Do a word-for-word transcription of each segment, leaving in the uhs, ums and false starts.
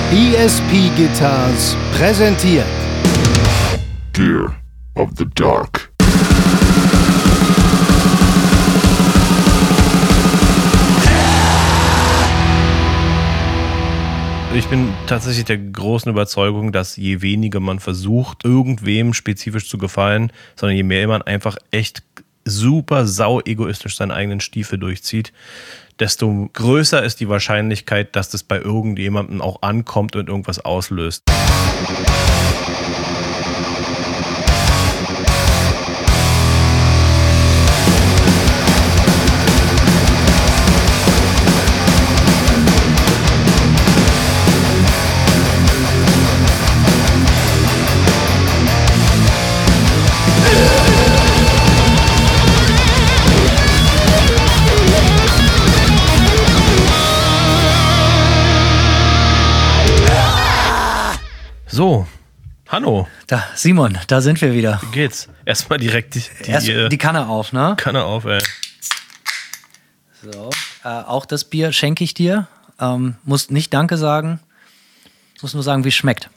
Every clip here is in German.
E S P Guitars präsentiert Gear of the Dark. Ich bin tatsächlich der großen Überzeugung, dass je weniger man versucht, irgendwem spezifisch zu gefallen, sondern je mehr man einfach echt super sau egoistisch seinen eigenen Stiefel durchzieht, desto größer ist die Wahrscheinlichkeit, dass das bei irgendjemandem auch ankommt und irgendwas auslöst. So, Hanno. Da, Simon, da sind wir wieder. Wie geht's? Erstmal direkt die, die, Erst die Kanne auf, ne? Kanne auf, ey. So, äh, auch das Bier schenke ich dir. Ähm, musst nicht Danke sagen. Muss nur sagen, wie es schmeckt.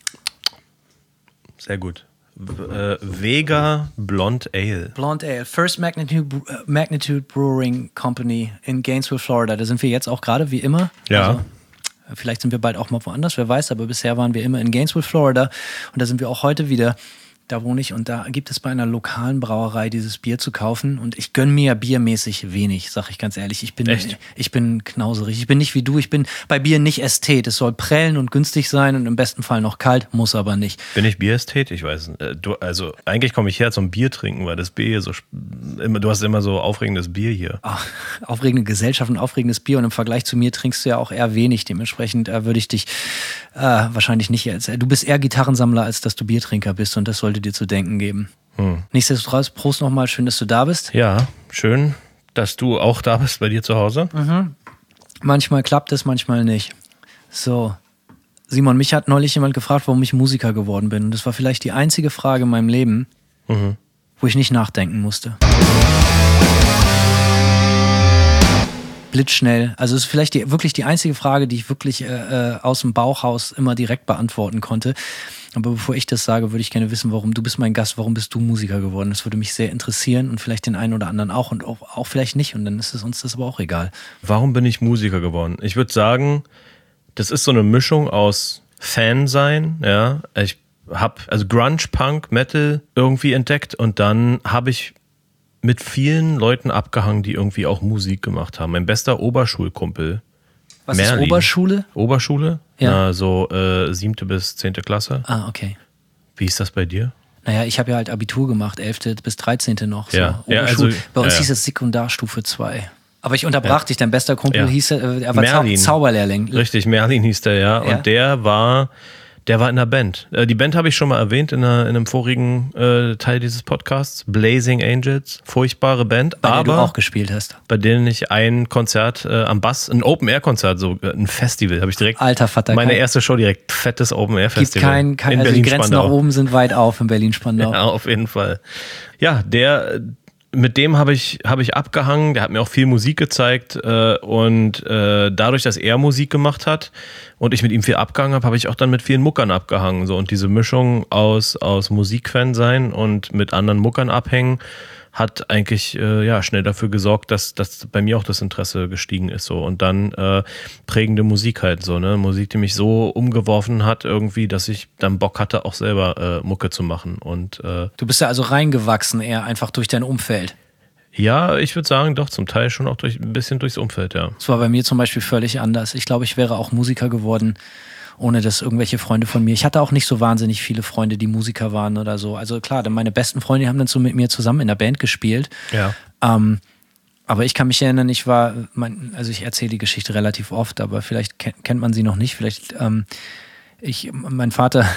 Sehr gut. Äh, Vega Blonde Ale. Blonde Ale, First Magnitude, uh, Magnitude Brewing Company in Gainesville, Florida. Da sind wir jetzt auch gerade, wie immer. Ja. Also, vielleicht sind wir bald auch mal woanders, wer weiß, aber bisher waren wir immer in Gainesville, Florida und da sind wir auch heute wieder. Da wohne ich und da gibt es bei einer lokalen Brauerei dieses Bier zu kaufen und ich gönne mir biermäßig wenig, sag ich ganz ehrlich. Ich bin, Echt? ich bin knauserig. Ich bin nicht wie du, ich bin bei Bier nicht Ästhet. Es soll prellen und günstig sein und im besten Fall noch kalt, muss aber nicht. Bin ich Bierästhet? Ich weiß nicht. Du, also eigentlich komme ich her zum Bier trinken, weil das Bier hier so, immer, du hast immer so aufregendes Bier hier. Ach, aufregende Gesellschaft und aufregendes Bier und im Vergleich zu mir trinkst du ja auch eher wenig. Dementsprechend äh, würde ich dich äh, wahrscheinlich nicht als, du bist eher Gitarrensammler, als dass du Biertrinker bist und das sollte dir zu denken geben. Hm. Nichtsdestotrotz, Prost nochmal, schön, dass du da bist. Ja, schön, dass du auch da bist bei dir zu Hause. Mhm. Manchmal klappt es, manchmal nicht. So, Simon, mich hat neulich jemand gefragt, warum ich Musiker geworden bin und das war vielleicht die einzige Frage in meinem Leben, mhm. wo ich nicht nachdenken musste. Blitzschnell. Also es ist vielleicht die, wirklich die einzige Frage, die ich wirklich äh, aus dem Bauchhaus immer direkt beantworten konnte. Aber bevor ich das sage, würde ich gerne wissen, warum du bist mein Gast, warum bist du Musiker geworden? Das würde mich sehr interessieren und vielleicht den einen oder anderen auch und auch, auch vielleicht nicht und dann ist es uns das aber auch egal. Warum bin ich Musiker geworden? Ich würde sagen, das ist so eine Mischung aus Fan sein, ja. Ich habe also Grunge, Punk, Metal irgendwie entdeckt und dann habe ich mit vielen Leuten abgehangen, die irgendwie auch Musik gemacht haben. Mein bester Oberschulkumpel. Was Merlin. ist Oberschule? Oberschule? Ja. Na, so äh, siebte bis zehnte Klasse. Ah, okay. Wie ist das bei dir? Naja, ich habe ja halt Abitur gemacht, elfte bis dreizehnte noch. So. Ja. Ja, also, bei uns ja, ja. hieß es Sekundarstufe zwei. Aber ich unterbrach ja. dich, dein bester Kumpel ja. hieß, äh, er war Merlin. Zau- Zauberlehrling. Richtig, Merlin hieß der, ja. ja. Und der war... Der war in der Band. Die Band habe ich schon mal erwähnt in, einer, in einem vorigen äh, Teil dieses Podcasts. Blazing Angels. Furchtbare Band. Bei aber der du auch gespielt hast. Bei denen ich ein Konzert äh, am Bass, ein Open-Air-Konzert, so ein Festival, habe ich direkt. Alter Vater. Meine kein, erste Show direkt, fettes Open-Air-Festival. Gibt kein, kein also die Grenzen nach oben sind weit auf in Berlin-Spandau. Ja, auf jeden Fall. Ja, der... Mit dem habe ich, hab ich abgehangen, der hat mir auch viel Musik gezeigt äh, und äh, dadurch, dass er Musik gemacht hat und ich mit ihm viel abgehangen habe, habe ich auch dann mit vielen Muckern abgehangen. So. Und diese Mischung aus, aus Musikfan sein und mit anderen Muckern abhängen, hat eigentlich äh, ja, schnell dafür gesorgt, dass, dass bei mir auch das Interesse gestiegen ist. So. Und dann äh, prägende Musik halt so, ne? Musik, die mich so umgeworfen hat irgendwie, dass ich dann Bock hatte, auch selber äh, Mucke zu machen. Und, äh, du bist ja also reingewachsen eher einfach durch dein Umfeld. Ja, ich würde sagen, doch, zum Teil schon auch durch, ein bisschen durchs Umfeld, ja. Das war bei mir zum Beispiel völlig anders. Ich glaube, ich wäre auch Musiker geworden, ohne dass irgendwelche Freunde von mir. Ich hatte auch nicht so wahnsinnig viele Freunde, die Musiker waren oder so. Also klar, dann meine besten Freunde haben dann so mit mir zusammen in der Band gespielt. Ja. Ähm, aber ich kann mich erinnern, ich war, mein, also ich erzähle die Geschichte relativ oft, aber vielleicht kennt, kennt man sie noch nicht. Vielleicht, ähm, ich, mein Vater,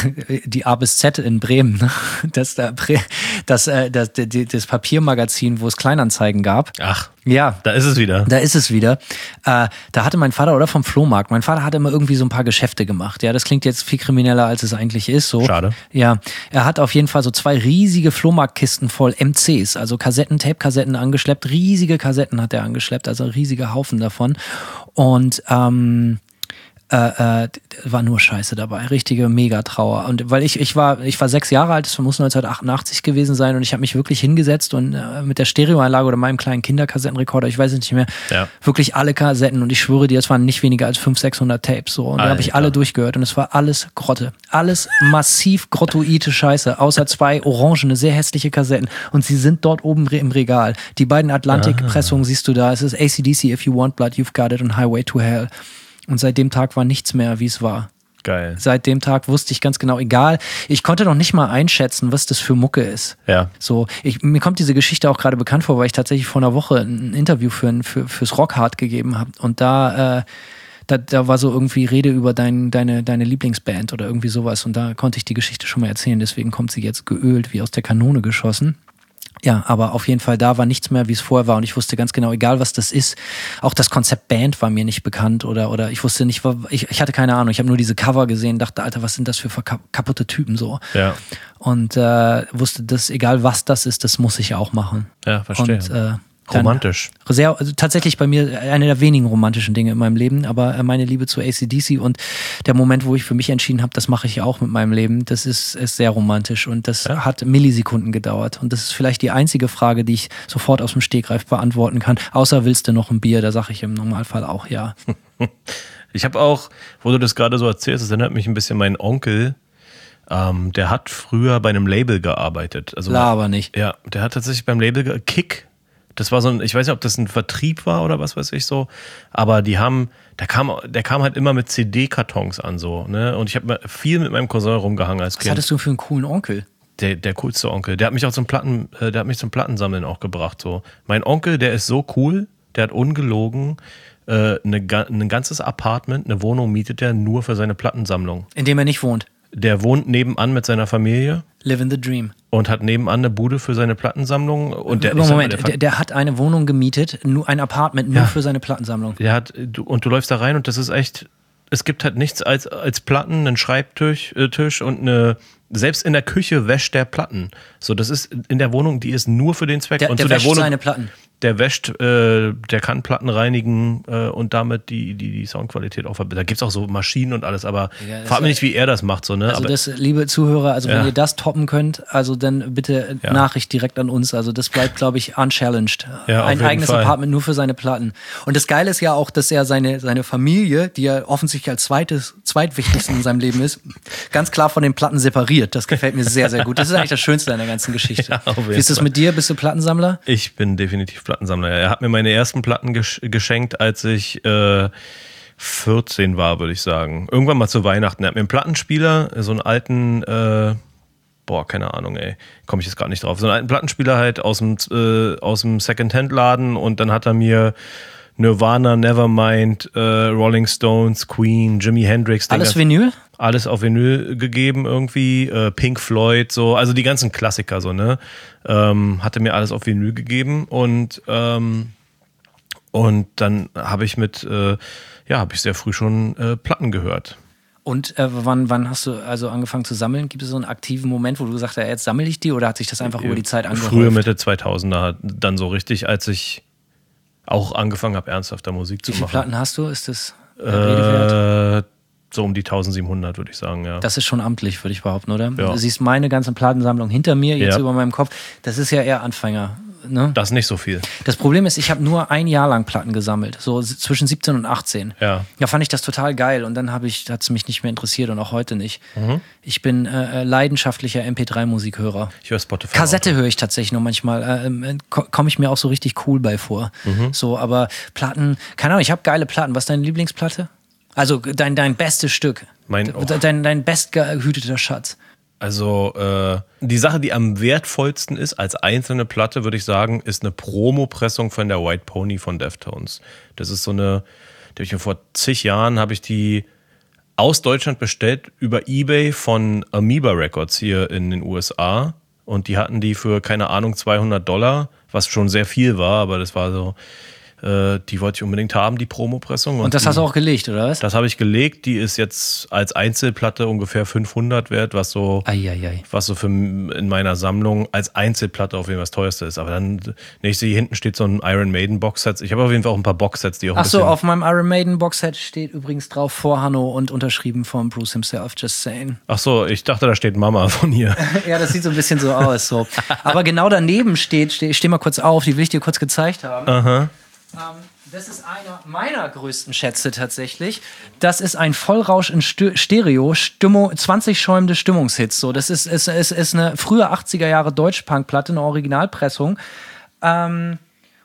die A bis Z in Bremen, ne? das, das, das, das, das Papiermagazin, wo es Kleinanzeigen gab. Ach, ja, da ist es wieder. Da ist es wieder. Äh, da hatte mein Vater, oder vom Flohmarkt, mein Vater hat immer irgendwie so ein paar Geschäfte gemacht. Ja, das klingt jetzt viel krimineller, als es eigentlich ist. So. Schade. Ja, er hat auf jeden Fall so zwei riesige Flohmarktkisten voll M Cs, also Kassetten, Tape-Kassetten angeschleppt. Riesige Kassetten hat er angeschleppt, also riesige Haufen davon. Und ähm, äh, äh, war nur Scheiße dabei, richtige Megatrauer. Und weil ich, ich war, ich war sechs Jahre alt, das muss neunzehnhundertachtundachtzig gewesen sein und ich habe mich wirklich hingesetzt und äh, mit der Stereoanlage oder meinem kleinen Kinderkassettenrekorder, ich weiß es nicht mehr, Ja. wirklich alle Kassetten und ich schwöre dir, es waren nicht weniger als fünfhundert, sechshundert Tapes so und da habe ich Alter. alle durchgehört und es war alles Grotte. Alles massiv grottoide Scheiße, außer zwei orangene, sehr hässliche Kassetten und sie sind dort oben im Regal. Die beiden Atlantik-Pressungen siehst du da, es ist A C D C, If You Want Blood, You've Got It und Highway to Hell. Und seit dem Tag war nichts mehr, wie es war. Geil. Seit dem Tag wusste ich ganz genau, egal, ich konnte noch nicht mal einschätzen, was das für Mucke ist. Ja. So, ich, mir kommt diese Geschichte auch gerade bekannt vor, weil ich tatsächlich vor einer Woche ein Interview für, ein- für, fürs Rockhard gegeben habe. Und da, äh, da, da war so irgendwie Rede über dein, deine, deine Lieblingsband oder irgendwie sowas. Und da konnte ich die Geschichte schon mal erzählen. Deswegen kommt sie jetzt geölt, wie aus der Kanone geschossen. Ja, aber auf jeden Fall, da war nichts mehr, wie es vorher war und ich wusste ganz genau, egal was das ist, auch das Konzept Band war mir nicht bekannt oder, oder ich wusste nicht, ich, ich hatte keine Ahnung, ich habe nur diese Cover gesehen, dachte, Alter, was sind das für verka- kaputte Typen so Ja. und äh, wusste, dass egal was das ist, das muss ich auch machen. Ja, verstehe. Und, äh, dann Romantisch. Sehr, also tatsächlich bei mir eine der wenigen romantischen Dinge in meinem Leben, aber meine Liebe zu A C D C und der Moment, wo ich für mich entschieden habe, das mache ich auch mit meinem Leben, das ist, ist sehr romantisch und das Ja. hat Millisekunden gedauert und das ist vielleicht die einzige Frage, die ich sofort aus dem Stegreif beantworten kann, außer willst du noch ein Bier, da sage ich im Normalfall auch ja. Ich habe auch, wo du das gerade so erzählst, das erinnert mich ein bisschen mein Onkel, ähm, der hat früher bei einem Label gearbeitet. Also, Laber nicht. Ja, der hat tatsächlich beim Label ge- Kick. Das war so ein, ich weiß nicht, ob das ein Vertrieb war oder was weiß ich so, aber die haben, der kam, der kam halt immer mit C D-Kartons an so, ne? Und ich habe viel mit meinem Cousin rumgehangen als Was Kind. hattest du für einen coolen Onkel? Der, der coolste Onkel. Der hat mich auch zum Platten, äh, der hat mich zum Plattensammeln auch gebracht. So. Mein Onkel, der ist so cool, der hat ungelogen äh, eine, ga- ein ganzes Apartment, eine Wohnung mietet er nur für seine Plattensammlung. In dem er nicht wohnt. Der wohnt nebenan mit seiner Familie Living the Dream. und hat nebenan eine Bude für seine Plattensammlung. Und der, ich sag mal, Moment, der, der, der hat eine Wohnung gemietet, nur ein Apartment nur Ja. für seine Plattensammlung. der hat, du, und du läufst da rein und das ist echt, es gibt halt nichts als, als Platten, einen Schreibtisch äh, Tisch und eine, selbst in der Küche wäscht der Platten. So, das ist in der Wohnung, die ist nur für den Zweck. Der, und der zu der wäscht Wohnung, seine Platten. der wäscht, äh, der kann Platten reinigen äh, und damit die, die, die Soundqualität auch verbessern. Da gibt es auch so Maschinen und alles, aber Ja, das frag mich ist- nicht, wie er das macht. So, ne? Also aber, das, liebe Zuhörer, also wenn Ja. ihr das toppen könnt, also dann bitte Ja. Nachricht direkt an uns. Also das bleibt, glaube ich, unchallenged. Ja, auf Ein jeden eigenes Fall. Apartment nur für seine Platten. Und das Geile ist ja auch, dass er seine, seine Familie, die er offensichtlich als zweites, zweitwichtigsten in seinem Leben ist, ganz klar von den Platten separiert. Das gefällt mir sehr, sehr gut. Das ist eigentlich das Schönste an der ganzen Geschichte. Ja, auf jeden Wie ist das Fall. mit dir? Bist du Plattensammler? Ich bin definitiv Plattensammler. Er hat mir meine ersten Platten gesch geschenkt, als ich äh, vierzehn war, würde ich sagen. Irgendwann mal zu Weihnachten. Er hat mir einen Plattenspieler, so einen alten, äh, boah, keine Ahnung, ey, komme ich jetzt gerade nicht drauf. So einen alten Plattenspieler halt aus dem, äh, aus dem Second-Hand-Laden und dann hat er mir Nirvana, Nevermind, äh, Rolling Stones, Queen, Jimi Hendrix. den Alles ganzen- Vinyl? alles auf Vinyl gegeben irgendwie, äh, Pink Floyd, so, also die ganzen Klassiker, so, ne? Ähm, hatte mir alles auf Vinyl gegeben und ähm, und dann habe ich mit, äh, ja, habe ich sehr früh schon äh, Platten gehört. Und äh, wann, wann hast du also angefangen zu sammeln? Gibt es so einen aktiven Moment, wo du gesagt hast, ja, jetzt sammle ich die oder hat sich das einfach über die Zeit angehäuft? Früher Mitte zweitausender dann so richtig, als ich auch angefangen habe, ernsthafter Musik Wie zu viele machen. Platten hast du? Ist das äh, Rede wert? Äh, so um die eintausendsiebenhundert, würde ich sagen, ja. Das ist schon amtlich, würde ich behaupten, oder? Ja. Du siehst meine ganze Plattensammlung hinter mir, jetzt Ja. über meinem Kopf. Das ist ja eher Anfänger. Ne? Das ist nicht so viel. Das Problem ist, ich habe nur ein Jahr lang Platten gesammelt, so s- zwischen siebzehn und achtzehn. Ja. Da fand ich das total geil und dann habe ich, hat es mich nicht mehr interessiert und auch heute nicht. Mhm. Ich bin äh, äh, leidenschaftlicher M P drei Musikhörer. Ich höre Spotify. Kassette höre ich tatsächlich noch manchmal. Äh, ähm, ko- komme ich mir auch so richtig cool bei vor. Mhm. So, aber Platten, keine Ahnung, ich habe geile Platten. Was ist deine Lieblingsplatte? Also dein, dein bestes Stück. Mein- D- oh. dein, dein bestgehüteter Schatz. Also äh, die Sache, die am wertvollsten ist als einzelne Platte, würde ich sagen, ist eine Promo-Pressung von der White Pony von Deftones. Das ist so eine, die habe ich mir vor zig Jahren, habe ich die aus Deutschland bestellt über eBay von Amoeba Records hier in den U S A. Und die hatten die für, keine Ahnung, zweihundert Dollar, was schon sehr viel war, aber das war so Äh, die wollte ich unbedingt haben, die Promopressung. Und, und das die, hast du auch gelegt, oder was? Das habe ich gelegt. Die ist jetzt als Einzelplatte ungefähr fünfhundert wert, was so, Eieiei. was so für in meiner Sammlung als Einzelplatte auf jeden Fall das teuerste ist. Aber dann, ne, ich sehe, hier hinten steht so ein Iron Maiden Boxset. Ich habe auf jeden Fall auch ein paar Boxsets, die auch ein Ach so, bisschen... auf meinem Iron Maiden Boxset steht übrigens drauf vor Hanno und unterschrieben von Bruce himself, just saying. Ach so, ich dachte, da steht Mama von hier. Ja, das sieht so ein bisschen so aus. So. Aber genau daneben steht, steht, ich stehe mal kurz auf, die will ich dir kurz gezeigt haben. Aha. Ähm, das ist einer meiner größten Schätze tatsächlich. Das ist ein Vollrausch in St- Stereo, Stimmung, zwanzig schäumende Stimmungshits. So, das ist, ist, ist, ist eine frühe achtziger Jahre Deutschpunk-Platte, eine Originalpressung. Ähm,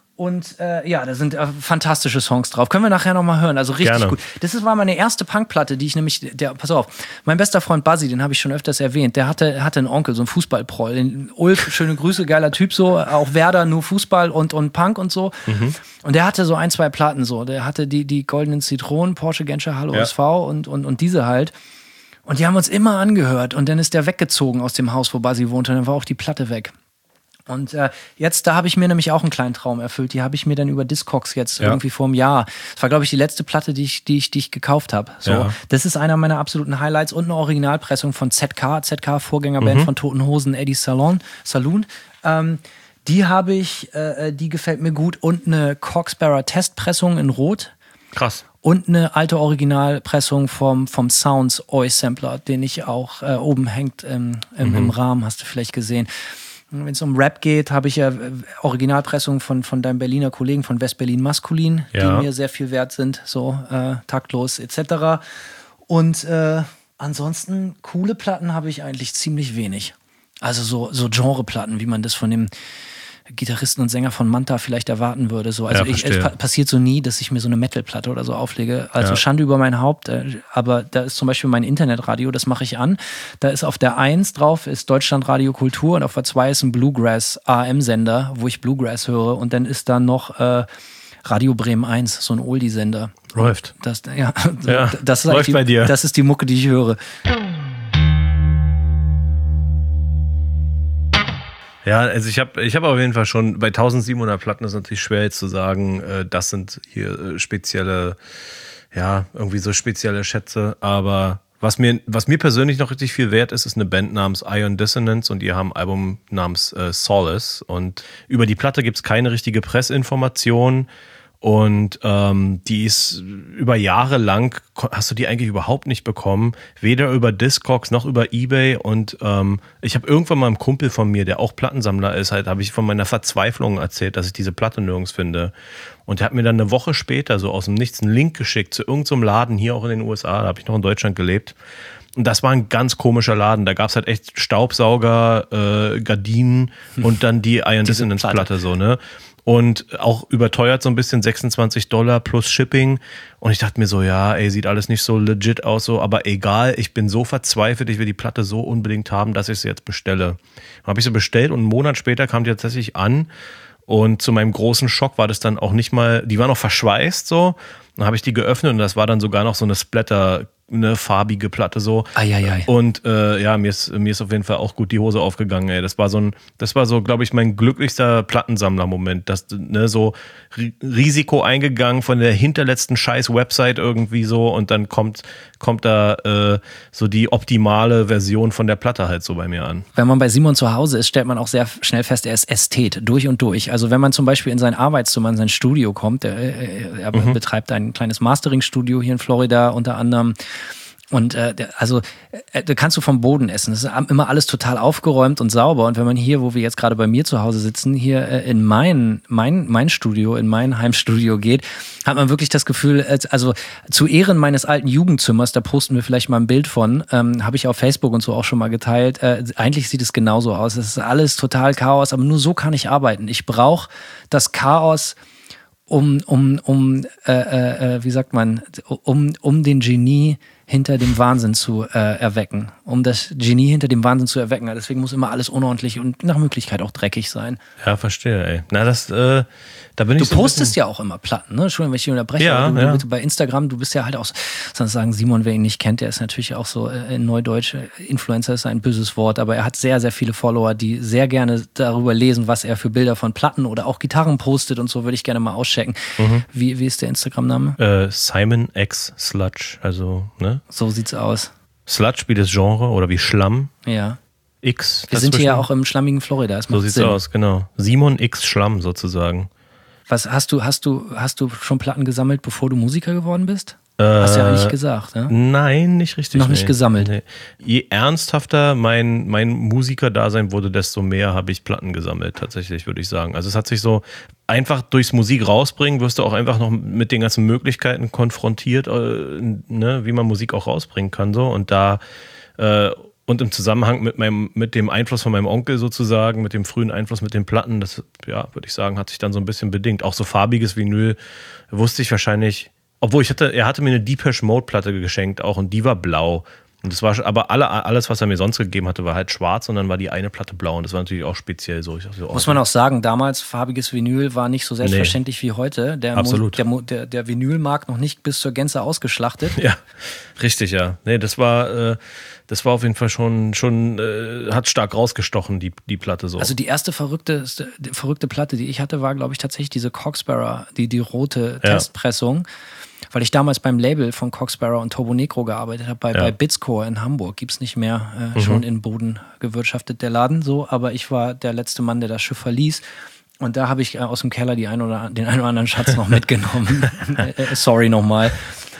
Und äh, ja, da sind äh, fantastische Songs drauf. Können wir nachher nochmal hören. Also richtig Gerne. gut. Das ist, war meine erste Punkplatte, die ich nämlich, der, pass auf, mein bester Freund Buzzy, den habe ich schon öfters erwähnt, der hatte, hatte einen Onkel, so einen Fußballproll. Den Ulf, schöne Grüße, geiler Typ so. Auch Werder, nur Fußball und, und Punk und so. Mhm. Und der hatte so ein, zwei Platten so. Der hatte die, die Goldenen Zitronen, Porsche, Genscher, Hallo Ja. S V und, und, und diese halt. Und die haben uns immer angehört. Und dann ist der weggezogen aus dem Haus, wo Buzzy wohnte. Und dann war auch die Platte weg. Und äh, jetzt, da habe ich mir nämlich auch einen kleinen Traum erfüllt. Die habe ich mir dann über Discogs jetzt Ja. irgendwie vor einem Jahr. Das war, glaube ich, die letzte Platte, die ich, die ich, die ich gekauft habe. So, Ja. das ist einer meiner absoluten Highlights und eine Originalpressung von Z K, Z K Vorgängerband Mhm. von Toten Hosen, Eddie Salon, Saloon. Ähm, die habe ich, äh, die gefällt mir gut und eine Corksbarrow Testpressung in Rot. Krass. Und eine alte Originalpressung vom, vom Sounds Oi Sampler, den ich auch äh, oben hängt im, im, Mhm. im Rahmen, hast du vielleicht gesehen. Wenn es um Rap geht, habe ich ja äh, Originalpressungen von, von deinem Berliner Kollegen von West-Berlin Maskulin, Ja. die mir sehr viel wert sind, so äh, taktlos et cetera. Und äh, ansonsten coole Platten habe ich eigentlich ziemlich wenig. Also so, so Genreplatten, wie man das von dem Gitarristen und Sänger von Manta vielleicht erwarten würde. So. Also Ja, ich, es verstehe. pa- passiert so nie, dass ich mir so eine Metalplatte oder so auflege. Also Ja. Schande über mein Haupt. Äh, aber da ist zum Beispiel mein Internetradio, das mache ich an. Da ist auf der eins drauf, ist Deutschlandradio Kultur und auf der zwei ist ein Bluegrass-A M-Sender, wo ich Bluegrass höre. Und dann ist da noch äh, Radio Bremen eins, so ein Oldie-Sender. Läuft. Das, ja, Ja, das ist läuft eigentlich die, bei dir. Das ist die Mucke, die ich höre. Ja, also ich habe ich hab auf jeden Fall schon, bei eintausendsiebenhundert Platten ist natürlich schwer jetzt zu sagen, äh, das sind hier äh, spezielle, ja, irgendwie so spezielle Schätze, aber was mir, was mir persönlich noch richtig viel wert ist, ist eine Band namens Ion Dissonance und die haben ein Album namens äh, Solace und über die Platte gibt's keine richtige Pressinformation. Und ähm, die ist über Jahre lang, hast du die eigentlich überhaupt nicht bekommen, weder über Discogs noch über Ebay. Und ähm, ich habe irgendwann mal einem Kumpel von mir, der auch Plattensammler ist, halt, habe ich von meiner Verzweiflung erzählt, dass ich diese Platte nirgends finde. Und der hat mir dann eine Woche später so aus dem Nichts einen Link geschickt zu irgendeinem so Laden hier auch in den U S A, da habe ich noch in Deutschland gelebt. Und das war ein ganz komischer Laden. Da gab's halt echt Staubsauger, äh, Gardinen und dann die Ion Dissonance Platte so, ne? Und auch überteuert so ein bisschen, sechsundzwanzig Dollar plus Shipping. Und ich dachte mir so, ja, ey, sieht alles nicht so legit aus, so, aber egal, ich bin so verzweifelt, ich will die Platte so unbedingt haben, dass ich sie jetzt bestelle. Habe ich sie bestellt und einen Monat später kam die tatsächlich an. Und zu meinem großen Schock war das dann auch nicht mal, die war noch verschweißt so. Dann habe ich die geöffnet und das war dann sogar noch so eine Splatter, eine farbige Platte so. Eieiei. Und äh, ja, mir ist, mir ist auf jeden Fall auch gut die Hose aufgegangen, ey. Das war so ein, das war so, glaube ich, mein glücklichster Plattensammler-Moment. Das, ne, so Ri- Risiko eingegangen von der hinterletzten scheiß Website irgendwie so und dann kommt, kommt da äh, so die optimale Version von der Platte halt so bei mir an. Wenn man bei Simon zu Hause ist, stellt man auch sehr schnell fest, er ist Ästhet, durch und durch. Also wenn man zum Beispiel in sein Arbeitszimmer, in sein Studio kommt, er, er Mhm. betreibt ein kleines Mastering-Studio hier in Florida unter anderem. Und äh, der- also äh, da kannst du vom Boden essen. Es ist immer alles total aufgeräumt und sauber. Und wenn man hier, wo wir jetzt gerade bei mir zu Hause sitzen, hier äh, in mein, mein, mein Studio, in mein Heimstudio geht, hat man wirklich das Gefühl, als- also zu Ehren meines alten Jugendzimmers, da posten wir vielleicht mal ein Bild von, ähm, habe ich auf Facebook und so auch schon mal geteilt. Äh, eigentlich sieht es genauso aus. Es ist alles total Chaos, aber nur so kann ich arbeiten. Ich brauche das Chaos, um, um, um, äh, äh, wie sagt man, um, um den Genie hinter dem Wahnsinn zu äh, erwecken. Um das Genie hinter dem Wahnsinn zu erwecken. Deswegen muss immer alles unordentlich und nach Möglichkeit auch dreckig sein. Ja, verstehe, ey. Na, das, äh, da bin du ich so postest ja auch immer Platten, ne? Entschuldigung, wenn ich dich unterbreche. Ja, du, ja. Du, bei Instagram, du bist ja halt auch, sonst sagen Simon, wer ihn nicht kennt, der ist natürlich auch so äh, in Neudeutsch, Influencer ist ein böses Wort, aber er hat sehr, sehr viele Follower, die sehr gerne darüber lesen, was er für Bilder von Platten oder auch Gitarren postet und so, würde ich gerne mal auschecken. Mhm. Wie, wie ist der Instagram-Name? Äh, Simon X Sludge, also, ne? So sieht's aus. Sludge wie das Genre oder wie Schlamm. Ja. X. Wir sind hier ja auch im schlammigen Florida. Das so macht sieht's Sinn. aus, genau. Simon X Schlamm sozusagen. Was hast du, hast du, hast du schon Platten gesammelt, bevor du Musiker geworden bist? Hast du ja eigentlich gesagt, ne? Nein, nicht richtig. Noch nicht nee. gesammelt. Nee. Je ernsthafter mein, mein Musikerdasein wurde, desto mehr habe ich Platten gesammelt, tatsächlich, würde ich sagen. Also es hat sich so einfach durchs Musik rausbringen, wirst du auch einfach noch mit den ganzen Möglichkeiten konfrontiert, äh, ne, wie man Musik auch rausbringen kann. So. Und da äh, und im Zusammenhang mit meinem, mit dem Einfluss von meinem Onkel sozusagen, mit dem frühen Einfluss mit den Platten, das, ja, würde ich sagen, hat sich dann so ein bisschen bedingt. Auch so farbiges Vinyl wusste ich wahrscheinlich. Obwohl, ich hatte, er hatte mir eine Depeche Mode Platte geschenkt auch und die war blau. Und das war, aber alle, alles, was er mir sonst gegeben hatte, war halt schwarz und dann war die eine Platte blau und das war natürlich auch speziell so. Ich dachte, oh, muss man auch sagen, damals farbiges Vinyl war nicht so selbstverständlich nee. wie heute. Der, Absolut. Der, der, der Vinylmarkt noch nicht bis zur Gänze ausgeschlachtet. Ja, richtig, ja. Nee, das war, äh, das war auf jeden Fall schon, schon äh, hat stark rausgestochen, die, die Platte so. Also die erste verrückte, die verrückte Platte, die ich hatte, war, glaube ich, tatsächlich diese Cock-Sparrer, die, die rote ja. Testpressung. Weil ich damals beim Label von Cock-Sparrer und Turbo Negro gearbeitet habe, bei, ja. bei Bitscore in Hamburg. Gibt es nicht mehr, äh, mhm. schon in Boden gewirtschaftet, der Laden so. Aber ich war der letzte Mann, der das Schiff verließ. Und da habe ich äh, aus dem Keller die ein oder, den einen oder anderen Schatz noch mitgenommen. äh, sorry nochmal.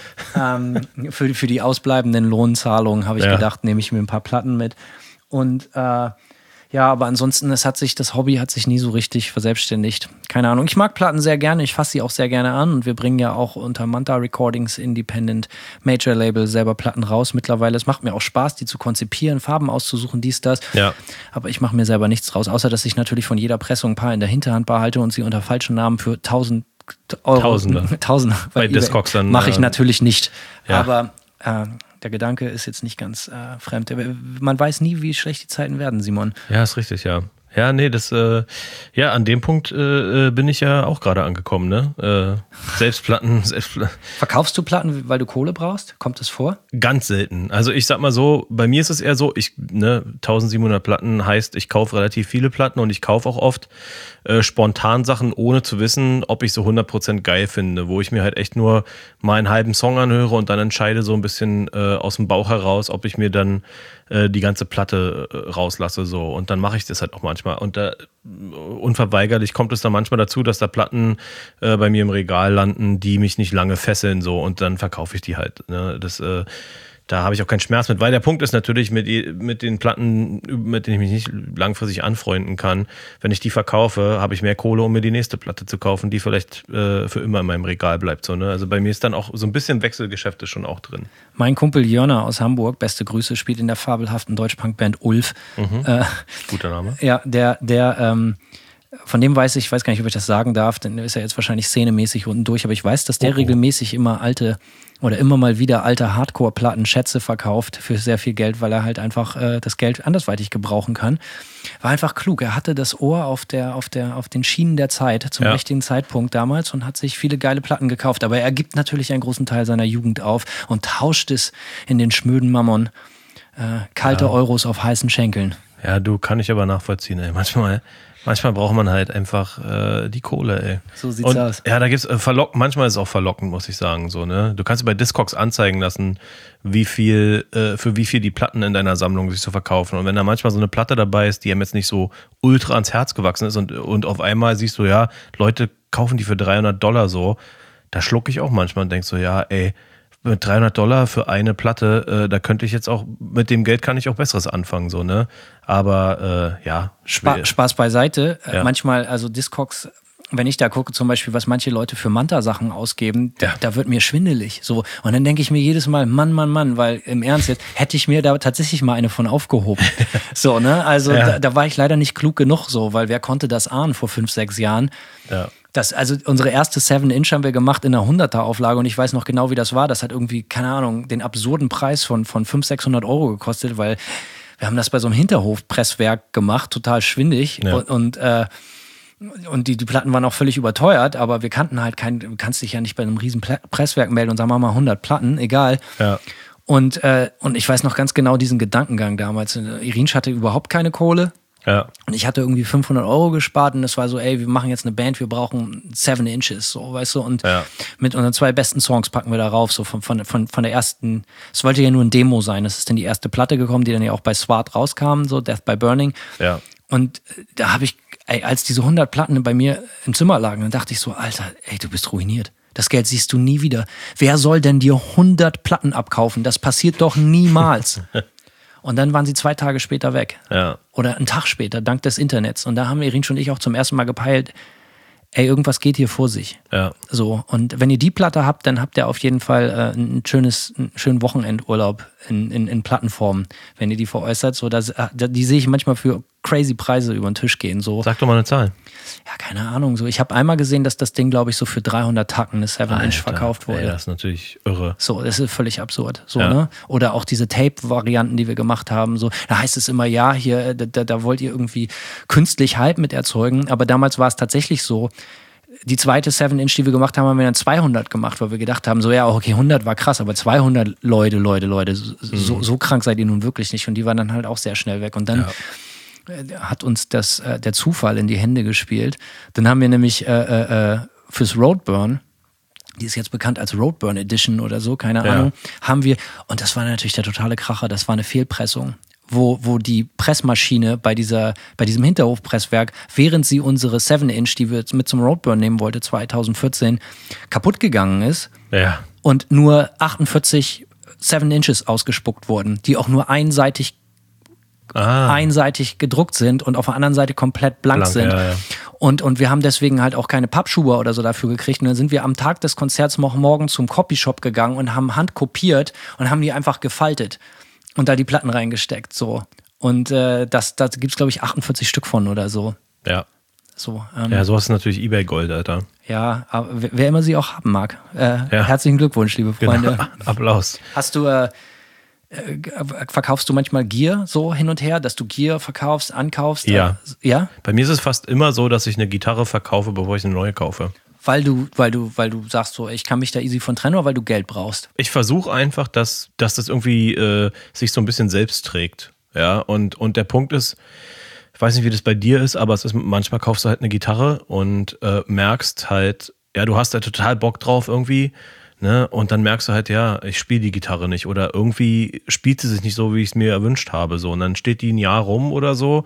ähm, für, für die ausbleibenden Lohnzahlungen habe ich ja. gedacht, nehme ich mir ein paar Platten mit. Und äh, ja, aber ansonsten, es hat sich, das Hobby hat sich nie so richtig verselbstständigt. Keine Ahnung. Ich mag Platten sehr gerne, ich fasse sie auch sehr gerne an und wir bringen ja auch unter Manta Recordings Independent Major Label selber Platten raus mittlerweile. Es macht mir auch Spaß, die zu konzipieren, Farben auszusuchen, dies, das. Ja. Aber ich mache mir selber nichts draus, außer dass ich natürlich von jeder Pressung ein paar in der Hinterhand behalte und sie unter falschen Namen für tausend Euro. Tausende. Tausende. Bei Discogs dann. Mache ich äh, natürlich nicht. Ja. Aber äh, der Gedanke ist jetzt nicht ganz äh, fremd. Man weiß nie, wie schlecht die Zeiten werden, Simon. Ja, ist richtig, ja. Ja, nee, das, äh, ja, an dem Punkt äh, bin ich ja auch gerade angekommen, ne? Äh, Selbstplatten, Selbstplatten. Verkaufst du Platten, weil du Kohle brauchst? Kommt das vor? Ganz selten. Also ich sag mal so, bei mir ist es eher so, ich, ne, eintausendsiebenhundert Platten heißt, ich kaufe relativ viele Platten und ich kaufe auch oft äh, spontan Sachen, ohne zu wissen, ob ich so hundert Prozent geil finde, wo ich mir halt echt nur mal einen halben Song anhöre und dann entscheide so ein bisschen äh, aus dem Bauch heraus, ob ich mir dann äh, die ganze Platte äh, rauslasse so und dann mache ich das halt auch manchmal und da unverweigerlich kommt es dann manchmal dazu, dass da Platten äh, bei mir im Regal landen, die mich nicht lange fesseln so und dann verkaufe ich die halt. Ne? Das, äh, da habe ich auch keinen Schmerz mit, weil der Punkt ist natürlich mit, mit den Platten, mit denen ich mich nicht langfristig anfreunden kann, wenn ich die verkaufe, habe ich mehr Kohle, um mir die nächste Platte zu kaufen, die vielleicht äh, für immer in meinem Regal bleibt. So, ne? Also bei mir ist dann auch so ein bisschen Wechselgeschäfte schon auch drin. Mein Kumpel Jörner aus Hamburg, beste Grüße, spielt in der fabelhaften Deutschpunk-Band Ulf. Mhm. Äh, Guter Name. Ja, der, der, ähm, von dem weiß ich, ich weiß gar nicht, ob ich das sagen darf, denn ist er jetzt wahrscheinlich szenemäßig unten durch, aber ich weiß, dass der oh, oh. regelmäßig immer alte oder immer mal wieder alte Hardcore-Platten, Schätze verkauft für sehr viel Geld, weil er halt einfach äh, das Geld andersweitig gebrauchen kann. War einfach klug. Er hatte das Ohr auf der, auf der, auf den Schienen der Zeit zum ja. richtigen Zeitpunkt damals und hat sich viele geile Platten gekauft. Aber er gibt natürlich einen großen Teil seiner Jugend auf und tauscht es in den schmöden Mammon. Äh, kalte ja. Euros auf heißen Schenkeln. Ja, du, kann ich aber nachvollziehen, ey. Manchmal, manchmal braucht man halt einfach äh, die Kohle, ey. So sieht's und, aus. Ja, da gibt's äh, verlockend, manchmal ist es auch verlockend, muss ich sagen, so, ne? Du kannst dir bei Discogs anzeigen lassen, wie viel, äh, für wie viel die Platten in deiner Sammlung sich so verkaufen. Und wenn da manchmal so eine Platte dabei ist, die einem jetzt nicht so ultra ans Herz gewachsen ist und, und auf einmal siehst du, ja, Leute kaufen die für dreihundert Dollar so, da schlucke ich auch manchmal und denk so, ja, ey, mit dreihundert Dollar für eine Platte, äh, da könnte ich jetzt auch, mit dem Geld kann ich auch Besseres anfangen, so, ne? Aber, äh, ja, schwer. Spa- Spaß beiseite. Ja. Manchmal, also Discogs, wenn ich da gucke, zum Beispiel, was manche Leute für Manta-Sachen ausgeben, ja. da, da wird mir schwindelig. So. Und dann denke ich mir jedes Mal, Mann, Mann, Mann, weil im Ernst jetzt hätte ich mir da tatsächlich mal eine von aufgehoben. So, ne? Also ja. da, da war ich leider nicht klug genug, so, weil wer konnte das ahnen vor fünf, sechs Jahren? Ja. Das, also unsere erste seven Inch haben wir gemacht in einer hunderter-Auflage und ich weiß noch genau, wie das war. Das hat irgendwie, keine Ahnung, den absurden Preis von, von fünfhundert, sechshundert Euro gekostet, weil wir haben das bei so einem Hinterhofpresswerk gemacht, total schwindig Ja. und, und, äh, und die, die Platten waren auch völlig überteuert, aber wir kannten halt kein, du kannst dich ja nicht bei einem riesen Pla- Presswerk melden und sagen, mach mal hundert Platten, egal. Ja. Und, äh, und ich weiß noch ganz genau diesen Gedankengang damals. Irinsch hatte überhaupt keine Kohle. Ja. Und ich hatte irgendwie fünfhundert Euro gespart und das war so, ey, wir machen jetzt eine Band, wir brauchen seven Inches, so, weißt du, und Ja. mit unseren zwei besten Songs packen wir da rauf, so von, von, von, von der ersten, es wollte ja nur ein Demo sein, das ist dann die erste Platte gekommen, die dann ja auch bei Swart rauskam, so Death by Burning. Ja. Und da habe ich, ey, als diese hundert Platten bei mir im Zimmer lagen, dann dachte ich so, Alter, ey, du bist ruiniert. Das Geld siehst du nie wieder. Wer soll denn dir hundert Platten abkaufen? Das passiert doch niemals. Und dann waren sie zwei Tage später weg. Ja. Oder einen Tag später, dank des Internets. Und da haben Irinsch und ich auch zum ersten Mal gepeilt, ey, irgendwas geht hier vor sich. Ja. So, und wenn ihr die Platte habt, dann habt ihr auf jeden Fall äh, ein schönes, einen schönen Wochenendurlaub in, in, in Plattenform, wenn ihr die veräußert. So, das, äh, die sehe ich manchmal für crazy Preise über den Tisch gehen. So. Sag doch mal eine Zahl. Ja, keine Ahnung. So, ich habe einmal gesehen, dass das Ding, glaube ich, so für dreihundert Tacken eine seven Inch Alter, verkauft wurde. Ey, das ist natürlich irre. So, das ist völlig absurd. So, Ja. ne? Oder auch diese Tape-Varianten, die wir gemacht haben. So, da heißt es immer, ja, hier, da, da, da wollt ihr irgendwie künstlich Hype mit erzeugen. Aber damals war es tatsächlich so, die zweite seven Inch, die wir gemacht haben, haben wir dann zweihundert gemacht, weil wir gedacht haben, so ja, okay, hundert war krass, aber zweihundert, Leute, Leute, Leute, so, Mhm. so krank seid ihr nun wirklich nicht. Und die waren dann halt auch sehr schnell weg. Und dann äh, hat uns das, äh, der Zufall in die Hände gespielt. Dann haben wir nämlich äh, äh, fürs Roadburn, die ist jetzt bekannt als Roadburn Edition oder so, keine Ja. Ahnung, haben wir, und das war natürlich der totale Kracher, das war eine Fehlpressung. Wo, wo die Pressmaschine bei, dieser, bei diesem Hinterhofpresswerk, während sie unsere seven Inch, die wir jetzt mit zum Roadburn nehmen wollte, zweitausendvierzehn, kaputt gegangen ist Ja. und nur achtundvierzig seven Inches ausgespuckt wurden, die auch nur einseitig, Ah. einseitig gedruckt sind und auf der anderen Seite komplett blank, Blank, sind. ja, ja. Und, und wir haben deswegen halt auch keine Pappschuhe oder so dafür gekriegt. Und dann sind wir am Tag des Konzerts noch morgen zum Copyshop gegangen und haben handkopiert und haben die einfach gefaltet und da die Platten reingesteckt. So. Und äh, das, da gibt es, glaube ich, achtundvierzig Stück von oder so. Ja. So, ähm, Ja, sowas ist natürlich Ebay Gold, Alter. ja, aber wer wer immer sie auch haben mag. Äh, Ja. Herzlichen Glückwunsch, liebe Freunde. Genau. Applaus. Hast du, äh, äh, verkaufst du manchmal Gear so hin und her, dass du Gear verkaufst, ankaufst? Ja. Äh, ja? Bei mir ist es fast immer so, dass ich eine Gitarre verkaufe, bevor ich eine neue kaufe. Weil du, weil du, weil du sagst so, ich kann mich da easy von trennen oder weil du Geld brauchst? Ich versuche einfach, dass, dass das irgendwie äh, sich so ein bisschen selbst trägt. Ja, und, und der Punkt ist, ich weiß nicht, wie das bei dir ist, aber es ist, manchmal kaufst du halt eine Gitarre und äh, merkst halt, ja, du hast da total Bock drauf irgendwie, ne? Und dann merkst du halt, ja, ich spiele die Gitarre nicht oder irgendwie spielt sie sich nicht so, wie ich es mir erwünscht habe. So. Und dann steht die ein Jahr rum oder so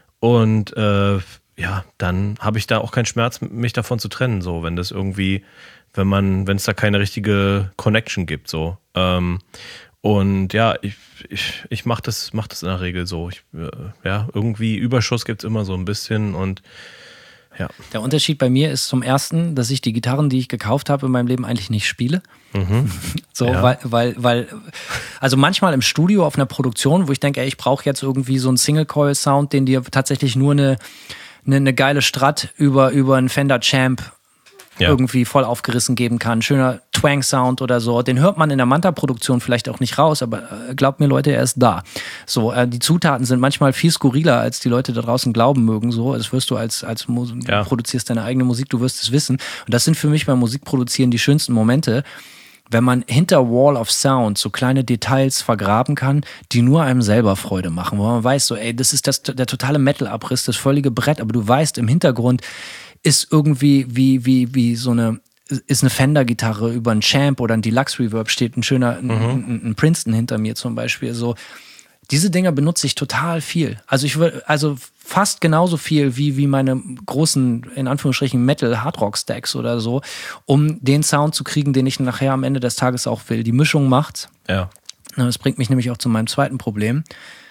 und äh, ja, dann habe ich da auch keinen Schmerz, mich davon zu trennen, so, wenn das irgendwie, wenn man, wenn es da keine richtige Connection gibt, so. Ähm, und ja, ich, ich, ich mache das, mach das in der Regel so. Ich, äh, ja, irgendwie Überschuss gibt es immer so ein bisschen und ja. Der Unterschied bei mir ist zum ersten, dass ich die Gitarren, die ich gekauft habe, in meinem Leben eigentlich nicht spiele. So, Ja. weil, weil, weil, also manchmal im Studio auf einer Produktion, wo ich denke, ey, ich brauche jetzt irgendwie so einen Single-Coil-Sound, den dir tatsächlich nur eine, eine, eine geile Strat über, über einen Fender Champ Ja. irgendwie voll aufgerissen geben kann. Schöner Twang-Sound oder so. Den hört man in der Manta-Produktion vielleicht auch nicht raus, aber äh, glaubt mir, Leute, er ist da. So, äh, die Zutaten sind manchmal viel skurriler, als die Leute da draußen glauben mögen. So, das wirst du als, als Mus- Ja. du produzierst deine eigene Musik, du wirst es wissen. Und das sind für mich beim Musikproduzieren die schönsten Momente, wenn man hinter Wall of Sound so kleine Details vergraben kann, die nur einem selber Freude machen, wo man weiß, so, ey, das ist das, der totale Metal-Abriss, das völlige Brett, aber du weißt, im Hintergrund ist irgendwie wie, wie, wie so eine, ist eine Fender-Gitarre über einen Champ oder ein Deluxe-Reverb, steht ein schöner, ein, ein, ein Princeton hinter mir zum Beispiel, so. Diese Dinger benutze ich total viel. Also ich würde, also fast genauso viel wie, wie meine großen, in Anführungsstrichen, Metal-Hardrock-Stacks oder so, um den Sound zu kriegen, den ich nachher am Ende des Tages auch will. Die Mischung macht's. Ja. Das bringt mich nämlich auch zu meinem zweiten Problem,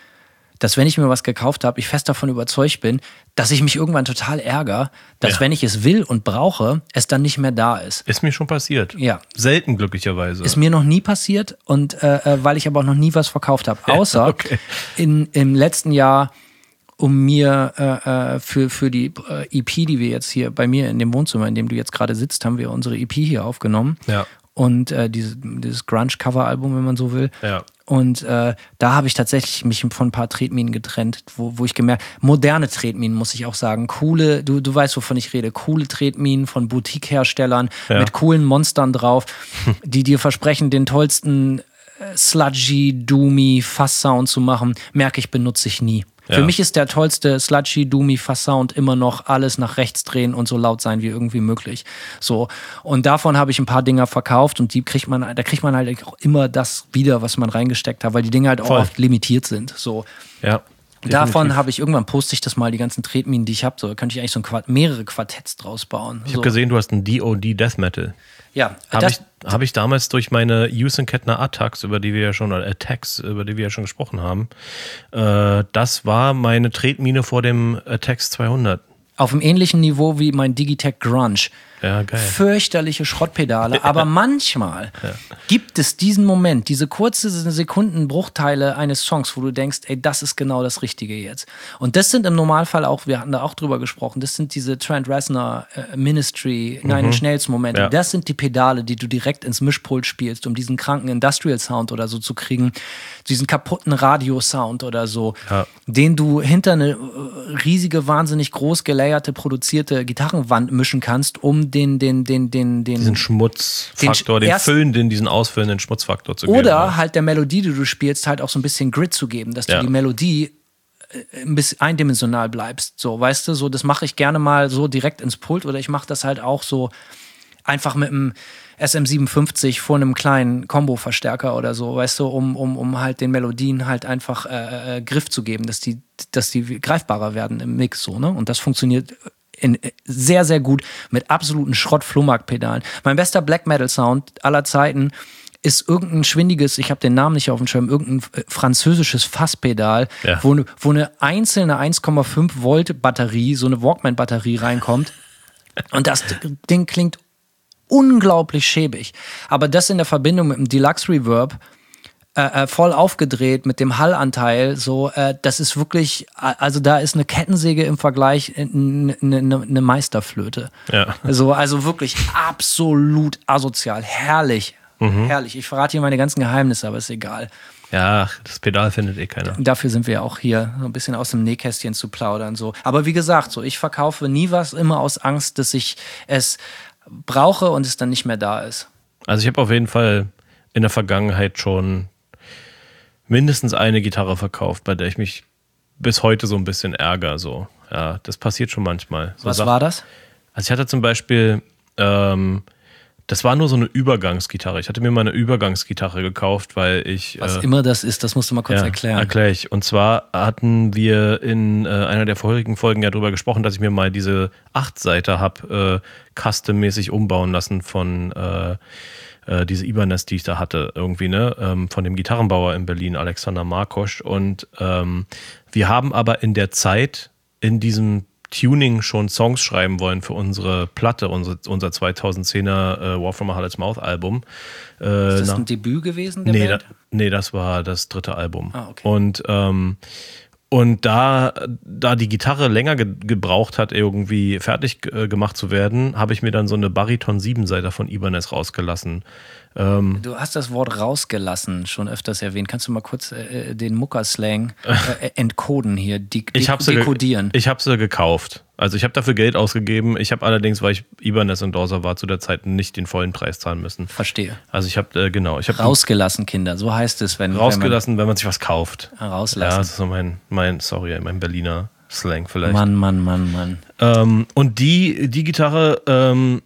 dass wenn ich mir was gekauft habe, ich fest davon überzeugt bin, dass ich mich irgendwann total ärgere, dass Ja. wenn ich es will und brauche, es dann nicht mehr da ist. Ist mir schon passiert. Ja. Selten glücklicherweise. Ist mir noch nie passiert und äh, äh, weil ich aber auch noch nie was verkauft habe. Außer okay. in, im letzten Jahr um mir äh, äh, für, für die äh, E P, die wir jetzt hier bei mir in dem Wohnzimmer, in dem du jetzt gerade sitzt, haben wir unsere E P hier aufgenommen. Ja. Und äh, diese, dieses Grunge-Cover-Album, wenn man so will. Ja. Und äh, da habe ich tatsächlich mich von ein paar Tretminen getrennt, wo, wo ich gemerkt, moderne Tretminen, muss ich auch sagen, coole, du, du weißt, wovon ich rede, coole Tretminen von Boutique-Herstellern ja. mit coolen Monstern drauf, die dir versprechen, den tollsten äh, sludgy, doomy Fass-Sound zu machen, merke ich, benutze ich nie. Ja. Für mich ist der tollste sludgy, doomy Fass-Sound immer noch alles nach rechts drehen und so laut sein wie irgendwie möglich. So. Und davon habe ich ein paar Dinger verkauft und die kriegt man, da kriegt man halt auch immer das wieder, was man reingesteckt hat, weil die Dinge halt auch Voll. oft limitiert sind. So. Ja. Davon habe ich irgendwann, poste ich das mal, die ganzen Tretminen, die ich habe, so da könnte ich eigentlich so ein Quart- mehrere Quartetts draus bauen. Ich so. habe gesehen, du hast einen D O D Death Metal. Ja, Habe das, ich, hab ich damals durch meine Houston Kettner Attacks, über die wir ja schon, oder Attacks, über die wir ja schon gesprochen haben, äh, das war meine Tretmine vor dem Attacks zweihundert. auf einem ähnlichen Niveau wie mein Digitech Grunge. Ja, geil. Fürchterliche Schrottpedale, aber manchmal ja. gibt es diesen Moment, diese kurze Sekundenbruchteile eines Songs, wo du denkst, ey, das ist genau das Richtige jetzt. Und das sind im Normalfall auch, wir hatten da auch drüber gesprochen, das sind diese Trent Reznor äh, Ministry, Nine Inch Nails Momente. Ja. Das sind die Pedale, die du direkt ins Mischpult spielst, um diesen kranken Industrial Sound oder so zu kriegen, diesen kaputten Radio-Sound oder so, ja. den du hinter eine riesige, wahnsinnig groß gelayerte, produzierte Gitarrenwand mischen kannst, um den, den, den, den, den diesen Schmutzfaktor, den, den füllenden, diesen ausfüllenden Schmutzfaktor zu geben. Oder halt der Melodie, die du spielst, halt auch so ein bisschen Grit zu geben, dass du ja. die Melodie ein bisschen eindimensional bleibst. So, weißt du, so, das mache ich gerne mal so direkt ins Pult oder ich mache das halt auch so einfach mit einem S M siebenundfünfzig vor einem kleinen Combo-Verstärker oder so, weißt du, um, um, um halt den Melodien halt einfach äh, äh, Griff zu geben, dass die, dass die greifbarer werden im Mix, so, ne? Und das funktioniert in, sehr, sehr gut mit absoluten Schrott-Flohmarkt-Pedalen. Mein bester Black-Metal-Sound aller Zeiten ist irgendein schwindiges, ich habe den Namen nicht auf dem Schirm, irgendein französisches Fasspedal, ja. wo, wo eine einzelne eins Komma fünf Volt Batterie, so eine Walkman-Batterie reinkommt. Und das Ding klingt unglaublich schäbig. Aber das in der Verbindung mit dem Deluxe Reverb, äh, voll aufgedreht mit dem Hallanteil, so, äh, das ist wirklich, also da ist eine Kettensäge im Vergleich eine, eine, eine Meisterflöte. Ja. Also, also wirklich absolut asozial. Herrlich. Mhm. Herrlich. Ich verrate hier meine ganzen Geheimnisse, aber ist egal. Ja, das Pedal findet eh keiner. Dafür sind wir ja auch hier, so ein bisschen aus dem Nähkästchen zu plaudern. So. Aber wie gesagt, so, ich verkaufe nie was, immer aus Angst, dass ich es brauche und es dann nicht mehr da ist. Also ich habe auf jeden Fall in der Vergangenheit schon mindestens eine Gitarre verkauft, bei der ich mich bis heute so ein bisschen ärgere. So. Ja, das passiert schon manchmal. So Was Sachen. war das? Also ich hatte zum Beispiel, ähm, das war nur so eine Übergangsgitarre. Ich hatte mir mal eine Übergangsgitarre gekauft, weil ich... Was äh, immer das ist, das musst du mal kurz ja, erklären. erkläre ich. Und zwar hatten wir in äh, einer der vorherigen Folgen ja drüber gesprochen, dass ich mir mal diese Achtseiter habe äh, custom-mäßig umbauen lassen von äh, äh, diese Ibanez, die ich da hatte, irgendwie, ne? Ähm, von dem Gitarrenbauer in Berlin, Alexander Markosch. Und ähm, wir haben aber in der Zeit in diesem Tuning schon Songs schreiben wollen für unsere Platte, unsere, unser zweitausendzehner äh, War From a Harlot's Mouth Album. Äh, ist das nach, ein Debüt gewesen, der nee, Band? Da, nee, das war das dritte Album. Ah, okay. Und, ähm, und da, da die Gitarre länger ge- gebraucht hat, irgendwie fertig äh, gemacht zu werden, habe ich mir dann so eine Bariton-Siebenseiter von Ibanez rausgelassen. Ähm, du hast das Wort rausgelassen schon öfters erwähnt. Kannst du mal kurz äh, den Muckerslang äh, entkoden hier, de- de- ich hab sie dekodieren? Ge- ich habe sie gekauft. Also ich habe dafür Geld ausgegeben. Ich habe allerdings, weil ich Ibanez-Endorser war, zu der Zeit nicht den vollen Preis zahlen müssen. Verstehe. Also ich habe, äh, genau. Ich hab rausgelassen, Kinder. So heißt es, wenn Rausgelassen, wenn man, wenn man sich was kauft. Rauslassen. Ja, das ist so mein, mein, sorry, mein Berliner Slang vielleicht. Mann, Mann, Mann, Mann. Ähm, und die, die Gitarre, ähm,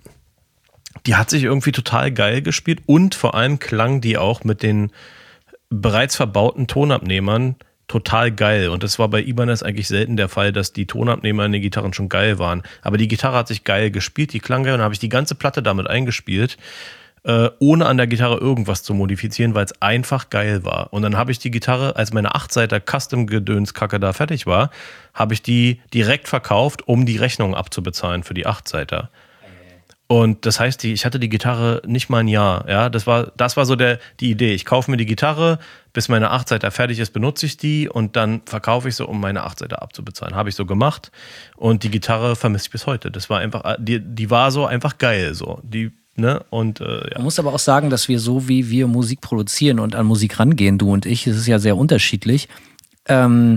die hat sich irgendwie total geil gespielt und vor allem klang die auch mit den bereits verbauten Tonabnehmern total geil. Und das war bei Ibanez eigentlich selten der Fall, dass die Tonabnehmer in den Gitarren schon geil waren. Aber die Gitarre hat sich geil gespielt, die klang geil und dann habe ich die ganze Platte damit eingespielt, äh, ohne an der Gitarre irgendwas zu modifizieren, weil es einfach geil war. Und dann habe ich die Gitarre, als meine achtseiter Custom-Gedönskacke da fertig war, habe ich die direkt verkauft, um die Rechnung abzubezahlen für die achtseiter. Und das heißt, die, ich hatte die Gitarre nicht mal ein Jahr. Ja, das war, das war so der, die Idee. Ich kaufe mir die Gitarre, bis meine Achtseiter fertig ist, benutze ich die und dann verkaufe ich sie, um meine Achtseiter abzubezahlen. Habe ich so gemacht. Und die Gitarre vermisse ich bis heute. Das war einfach, die, die war so einfach geil. So. Die, ne? Und, äh, ja. Man muss aber auch sagen, dass wir so, wie wir Musik produzieren und an Musik rangehen, du und ich, es ist ja sehr unterschiedlich. Ähm,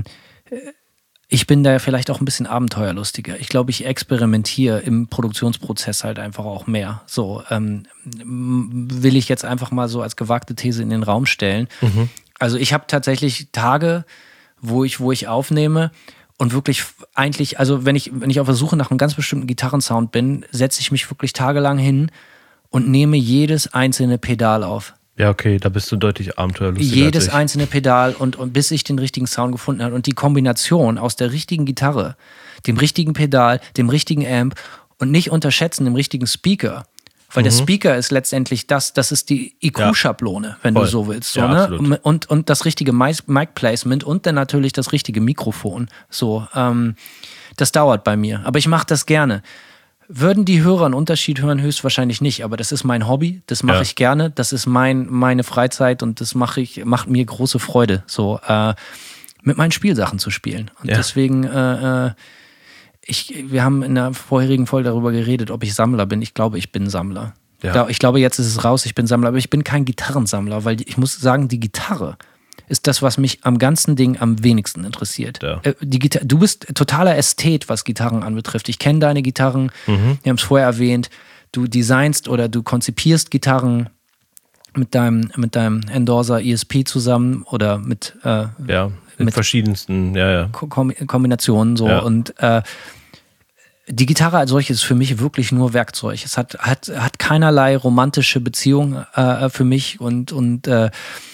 Ich bin da vielleicht auch ein bisschen abenteuerlustiger. Ich glaube, ich experimentiere im Produktionsprozess halt einfach auch mehr. So, ähm, will ich jetzt einfach mal so als gewagte These in den Raum stellen. Mhm. Also ich habe tatsächlich Tage, wo ich, wo ich aufnehme und wirklich eigentlich, also wenn ich, wenn ich auf der Suche nach einem ganz bestimmten Gitarrensound bin, setze ich mich wirklich tagelang hin und nehme jedes einzelne Pedal auf. Ja, okay, da bist du deutlich abenteuerlustiger. Jedes einzelne Pedal und, und bis ich den richtigen Sound gefunden habe. Und die Kombination aus der richtigen Gitarre, dem richtigen Pedal, dem richtigen Amp und nicht unterschätzen, dem richtigen Speaker. Weil mhm. der Speaker ist letztendlich das, das ist die I Q-Schablone, ja. wenn Voll. du so willst. So, ja, ne? und, und das richtige Mic-Placement und dann natürlich das richtige Mikrofon. So, ähm, das dauert bei mir. Aber ich mache das gerne. Würden die Hörer einen Unterschied hören? Höchstwahrscheinlich nicht, aber das ist mein Hobby, das mache ja. ich gerne, das ist mein, meine Freizeit und das mache ich, macht mir große Freude, so äh, mit meinen Spielsachen zu spielen. Und ja. deswegen, äh, ich, wir haben in der vorherigen Folge darüber geredet, ob ich Sammler bin. Ich glaube, ich bin Sammler. Ja. Ich glaube, jetzt ist es raus, ich bin Sammler, aber ich bin kein Gitarrensammler, weil ich muss sagen, die Gitarre ist das, was mich am ganzen Ding am wenigsten interessiert. Ja. Die Gita- du bist totaler Ästhet, was Gitarren anbetrifft. Ich kenne deine Gitarren, mhm. wir haben es vorher erwähnt. Du designst oder du konzipierst Gitarren mit deinem, mit deinem Endorser E S P zusammen oder mit, äh, ja, mit verschiedensten ja, ja. Kom- Kombinationen. So. Ja. Und äh, die Gitarre als solches ist für mich wirklich nur Werkzeug. Es hat, hat, hat keinerlei romantische Beziehung äh, für mich und, und äh,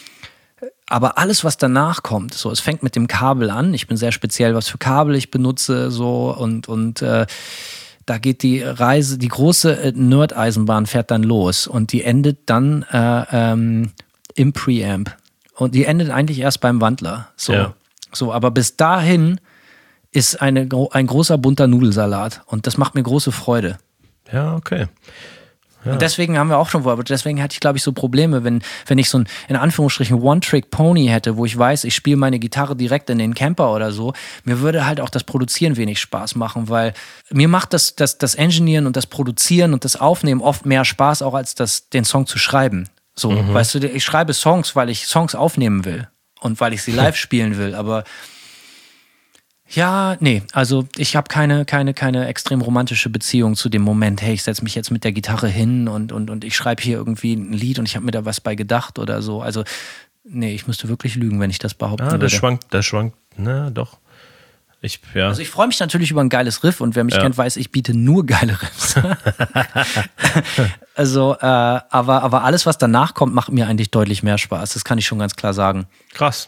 aber alles, was danach kommt, so, es fängt mit dem Kabel an. Ich bin sehr speziell, was für Kabel ich benutze, so, und, und äh, da geht die Reise, die große Nerd-Eisenbahn fährt dann los und die endet dann äh, ähm, im Preamp. Und die endet eigentlich erst beim Wandler. So, ja. so aber bis dahin ist eine, ein großer bunter Nudelsalat und das macht mir große Freude. Ja, okay. Ja. Und deswegen haben wir auch schon, aber deswegen hatte ich, glaube ich, so Probleme, wenn, wenn ich so ein, in Anführungsstrichen, One-Trick-Pony hätte, wo ich weiß, ich spiele meine Gitarre direkt in den Camper oder so, mir würde halt auch das Produzieren wenig Spaß machen, weil mir macht das, das, das Engineeren und das Produzieren und das Aufnehmen oft mehr Spaß, auch als das, den Song zu schreiben. So, mhm. weißt du, ich schreibe Songs, weil ich Songs aufnehmen will und weil ich sie live spielen will, aber ja, nee, also ich habe keine, keine, keine extrem romantische Beziehung zu dem Moment, hey, ich setze mich jetzt mit der Gitarre hin und, und, und ich schreibe hier irgendwie ein Lied und ich habe mir da was bei gedacht oder so. Also, nee, ich müsste wirklich lügen, wenn ich das behaupten ah, würde. Das schwankt, das schwankt, ne, doch. Ich, ja. Also ich freue mich natürlich über ein geiles Riff und wer mich ja. kennt, weiß, ich biete nur geile Riffs. also, äh, aber, aber alles, was danach kommt, macht mir eigentlich deutlich mehr Spaß. Das kann ich schon ganz klar sagen. Krass.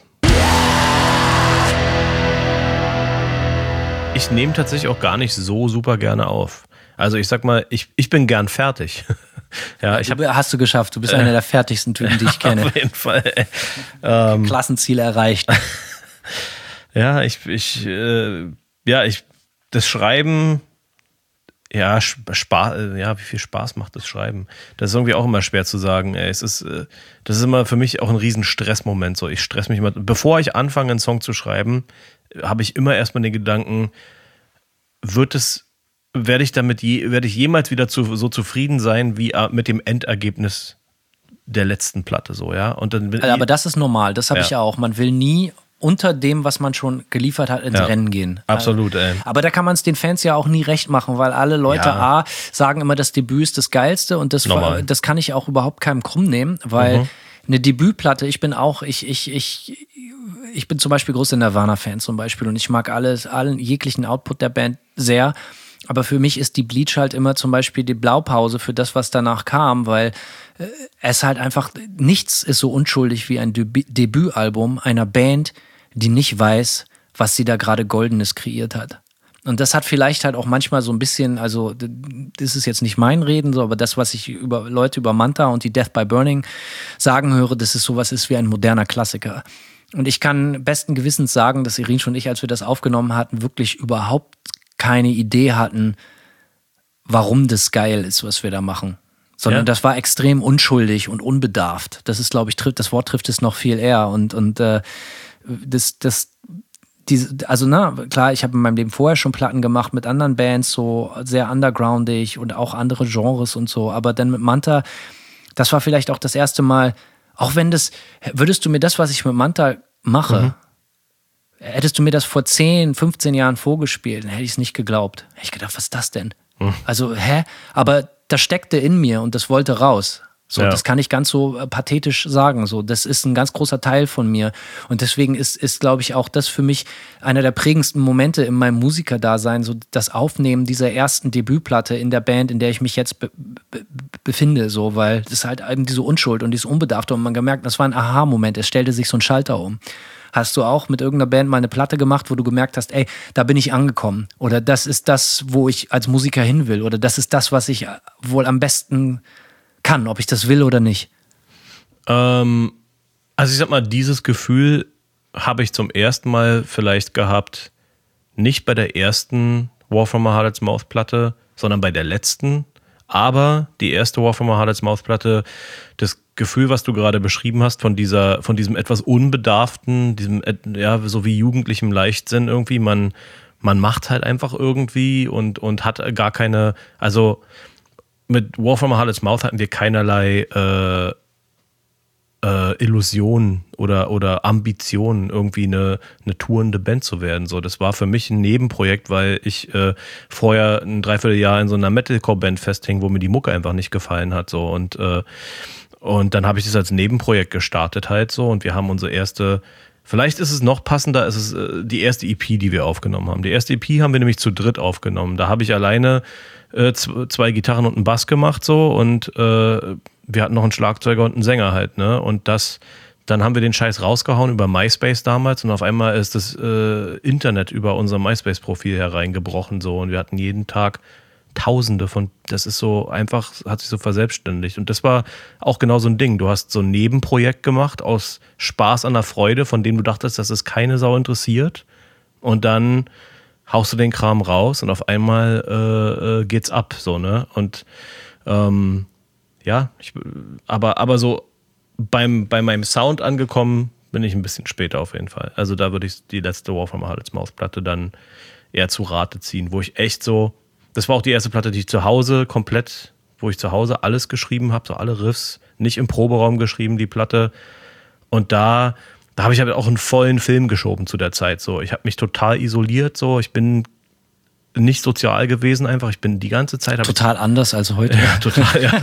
Ich nehme tatsächlich auch gar nicht so super gerne auf. Also ich sag mal, ich, ich bin gern fertig. ja, ich hab, Hast du geschafft. Du bist äh, einer der fertigsten Typen, die ich kenne. Auf jeden Fall. Ähm, Klassenziel erreicht. ja, ich, ich, äh, ja, ich, das Schreiben, ja, Spaß, ja, wie viel Spaß macht das Schreiben? Das ist irgendwie auch immer schwer zu sagen. Ey, es ist, äh, das ist immer für mich auch ein riesen Stressmoment. So, ich stress mich immer. Bevor ich anfange, einen Song zu schreiben, habe ich immer erstmal den Gedanken, wird es, werde ich damit je, werde ich jemals wieder zu, so zufrieden sein wie mit dem Endergebnis der letzten Platte, so, ja? Und dann, aber das ist normal, das habe ja. ich ja auch. Man will nie unter dem, was man schon geliefert hat, ins ja. Rennen gehen. Absolut, ey. Aber da kann man es den Fans ja auch nie recht machen, weil alle Leute ja. A, sagen immer, das Debüt ist das Geilste und das, das kann ich auch überhaupt keinem krumm nehmen, weil mhm. eine Debütplatte, ich bin auch, ich, ich, ich, ich bin zum Beispiel großer Nirvana-Fan zum Beispiel und ich mag alles, allen jeglichen Output der Band sehr, aber für mich ist die Bleach halt immer zum Beispiel die Blaupause für das, was danach kam, weil äh, es halt einfach, nichts ist so unschuldig wie ein Debü- Debütalbum einer Band, die nicht weiß, was sie da gerade Goldenes kreiert hat. Und das hat vielleicht halt auch manchmal so ein bisschen, also das ist jetzt nicht mein Reden, so, aber das, was ich über Leute über Manta und die Death by Burning sagen höre, dass es sowas ist wie ein moderner Klassiker. Und ich kann besten Gewissens sagen, dass Irin und ich, als wir das aufgenommen hatten, wirklich überhaupt keine Idee hatten, warum das geil ist, was wir da machen. Sondern Ja. das war extrem unschuldig und unbedarft. Das ist, glaube ich, trifft, das Wort trifft es noch viel eher. Und, und äh, das, das, diese, also na, klar, ich habe in meinem Leben vorher schon Platten gemacht mit anderen Bands, so sehr undergroundig und auch andere Genres und so. Aber dann mit Manta, das war vielleicht auch das erste Mal, auch wenn das, würdest du mir das, was ich mit Manta mache, mhm. hättest du mir das vor zehn, fünfzehn Jahren vorgespielt, dann hätte ich es nicht geglaubt. Hätte ich gedacht, was ist das denn? Mhm. Also, hä? Aber das steckte in mir und das wollte raus. So, ja. Das kann ich ganz so äh, pathetisch sagen. So, das ist ein ganz großer Teil von mir. Und deswegen ist, ist glaube ich, auch das für mich einer der prägendsten Momente in meinem Musikerdasein, so das Aufnehmen dieser ersten Debütplatte in der Band, in der ich mich jetzt be- be- befinde. So, weil das ist halt eben diese Unschuld und dieses Unbedarfte. Und man gemerkt, das war ein Aha-Moment. Es stellte sich so ein Schalter um. Hast du auch mit irgendeiner Band mal eine Platte gemacht, wo du gemerkt hast, ey, da bin ich angekommen. Oder das ist das, wo ich als Musiker hin will. Oder das ist das, was ich wohl am besten kann, ob ich das will oder nicht? Ähm, also ich sag mal, dieses Gefühl habe ich zum ersten Mal vielleicht gehabt, nicht bei der ersten War From My Heart It's Mouth Platte, sondern bei der letzten. Aber die erste War From My Heart It's Mouth Platte, das Gefühl, was du gerade beschrieben hast, von dieser, von diesem etwas unbedarften, diesem, ja, so wie jugendlichem Leichtsinn irgendwie, man, man macht halt einfach irgendwie und, und hat gar keine, also mit War From My Heart It's Mouth hatten wir keinerlei äh, äh, Illusionen oder, oder Ambitionen, irgendwie eine, eine tourende Band zu werden. So, das war für mich ein Nebenprojekt, weil ich äh, vorher ein Dreivierteljahr in so einer Metalcore-Band festhing, wo mir die Mucke einfach nicht gefallen hat. So. Und, äh, und dann habe ich das als Nebenprojekt gestartet halt so und wir haben unsere erste, vielleicht ist es noch passender, es ist äh, die erste E P, die wir aufgenommen haben. Die erste E P haben wir nämlich zu dritt aufgenommen. Da habe ich alleine äh, z- zwei Gitarren und einen Bass gemacht so und äh, wir hatten noch einen Schlagzeuger und einen Sänger halt, ne? Und das, dann haben wir den Scheiß rausgehauen über MySpace damals und auf einmal ist das äh, Internet über unser MySpace-Profil hereingebrochen so und wir hatten jeden Tag Tausende von, das ist so einfach, hat sich so verselbstständigt. Und das war auch genau so ein Ding. Du hast so ein Nebenprojekt gemacht aus Spaß an der Freude, von dem du dachtest, dass es keine Sau interessiert. Und dann haust du den Kram raus und auf einmal äh, äh, geht's ab, so, ne? Und ähm, ja, ich, aber, aber so beim, bei meinem Sound angekommen bin ich ein bisschen später auf jeden Fall. Also da würde ich die letzte War From My Heart It's Mouth Platte dann eher zu Rate ziehen, wo ich echt so, das war auch die erste Platte, die ich zu Hause komplett, wo ich zu Hause alles geschrieben habe, so alle Riffs, nicht im Proberaum geschrieben, die Platte. Und da, da habe ich halt auch einen vollen Film geschoben zu der Zeit. So, ich habe mich total isoliert, so, ich bin nicht sozial gewesen einfach. Ich bin die ganze Zeit... Total ich, anders als heute. Ja, total, ja.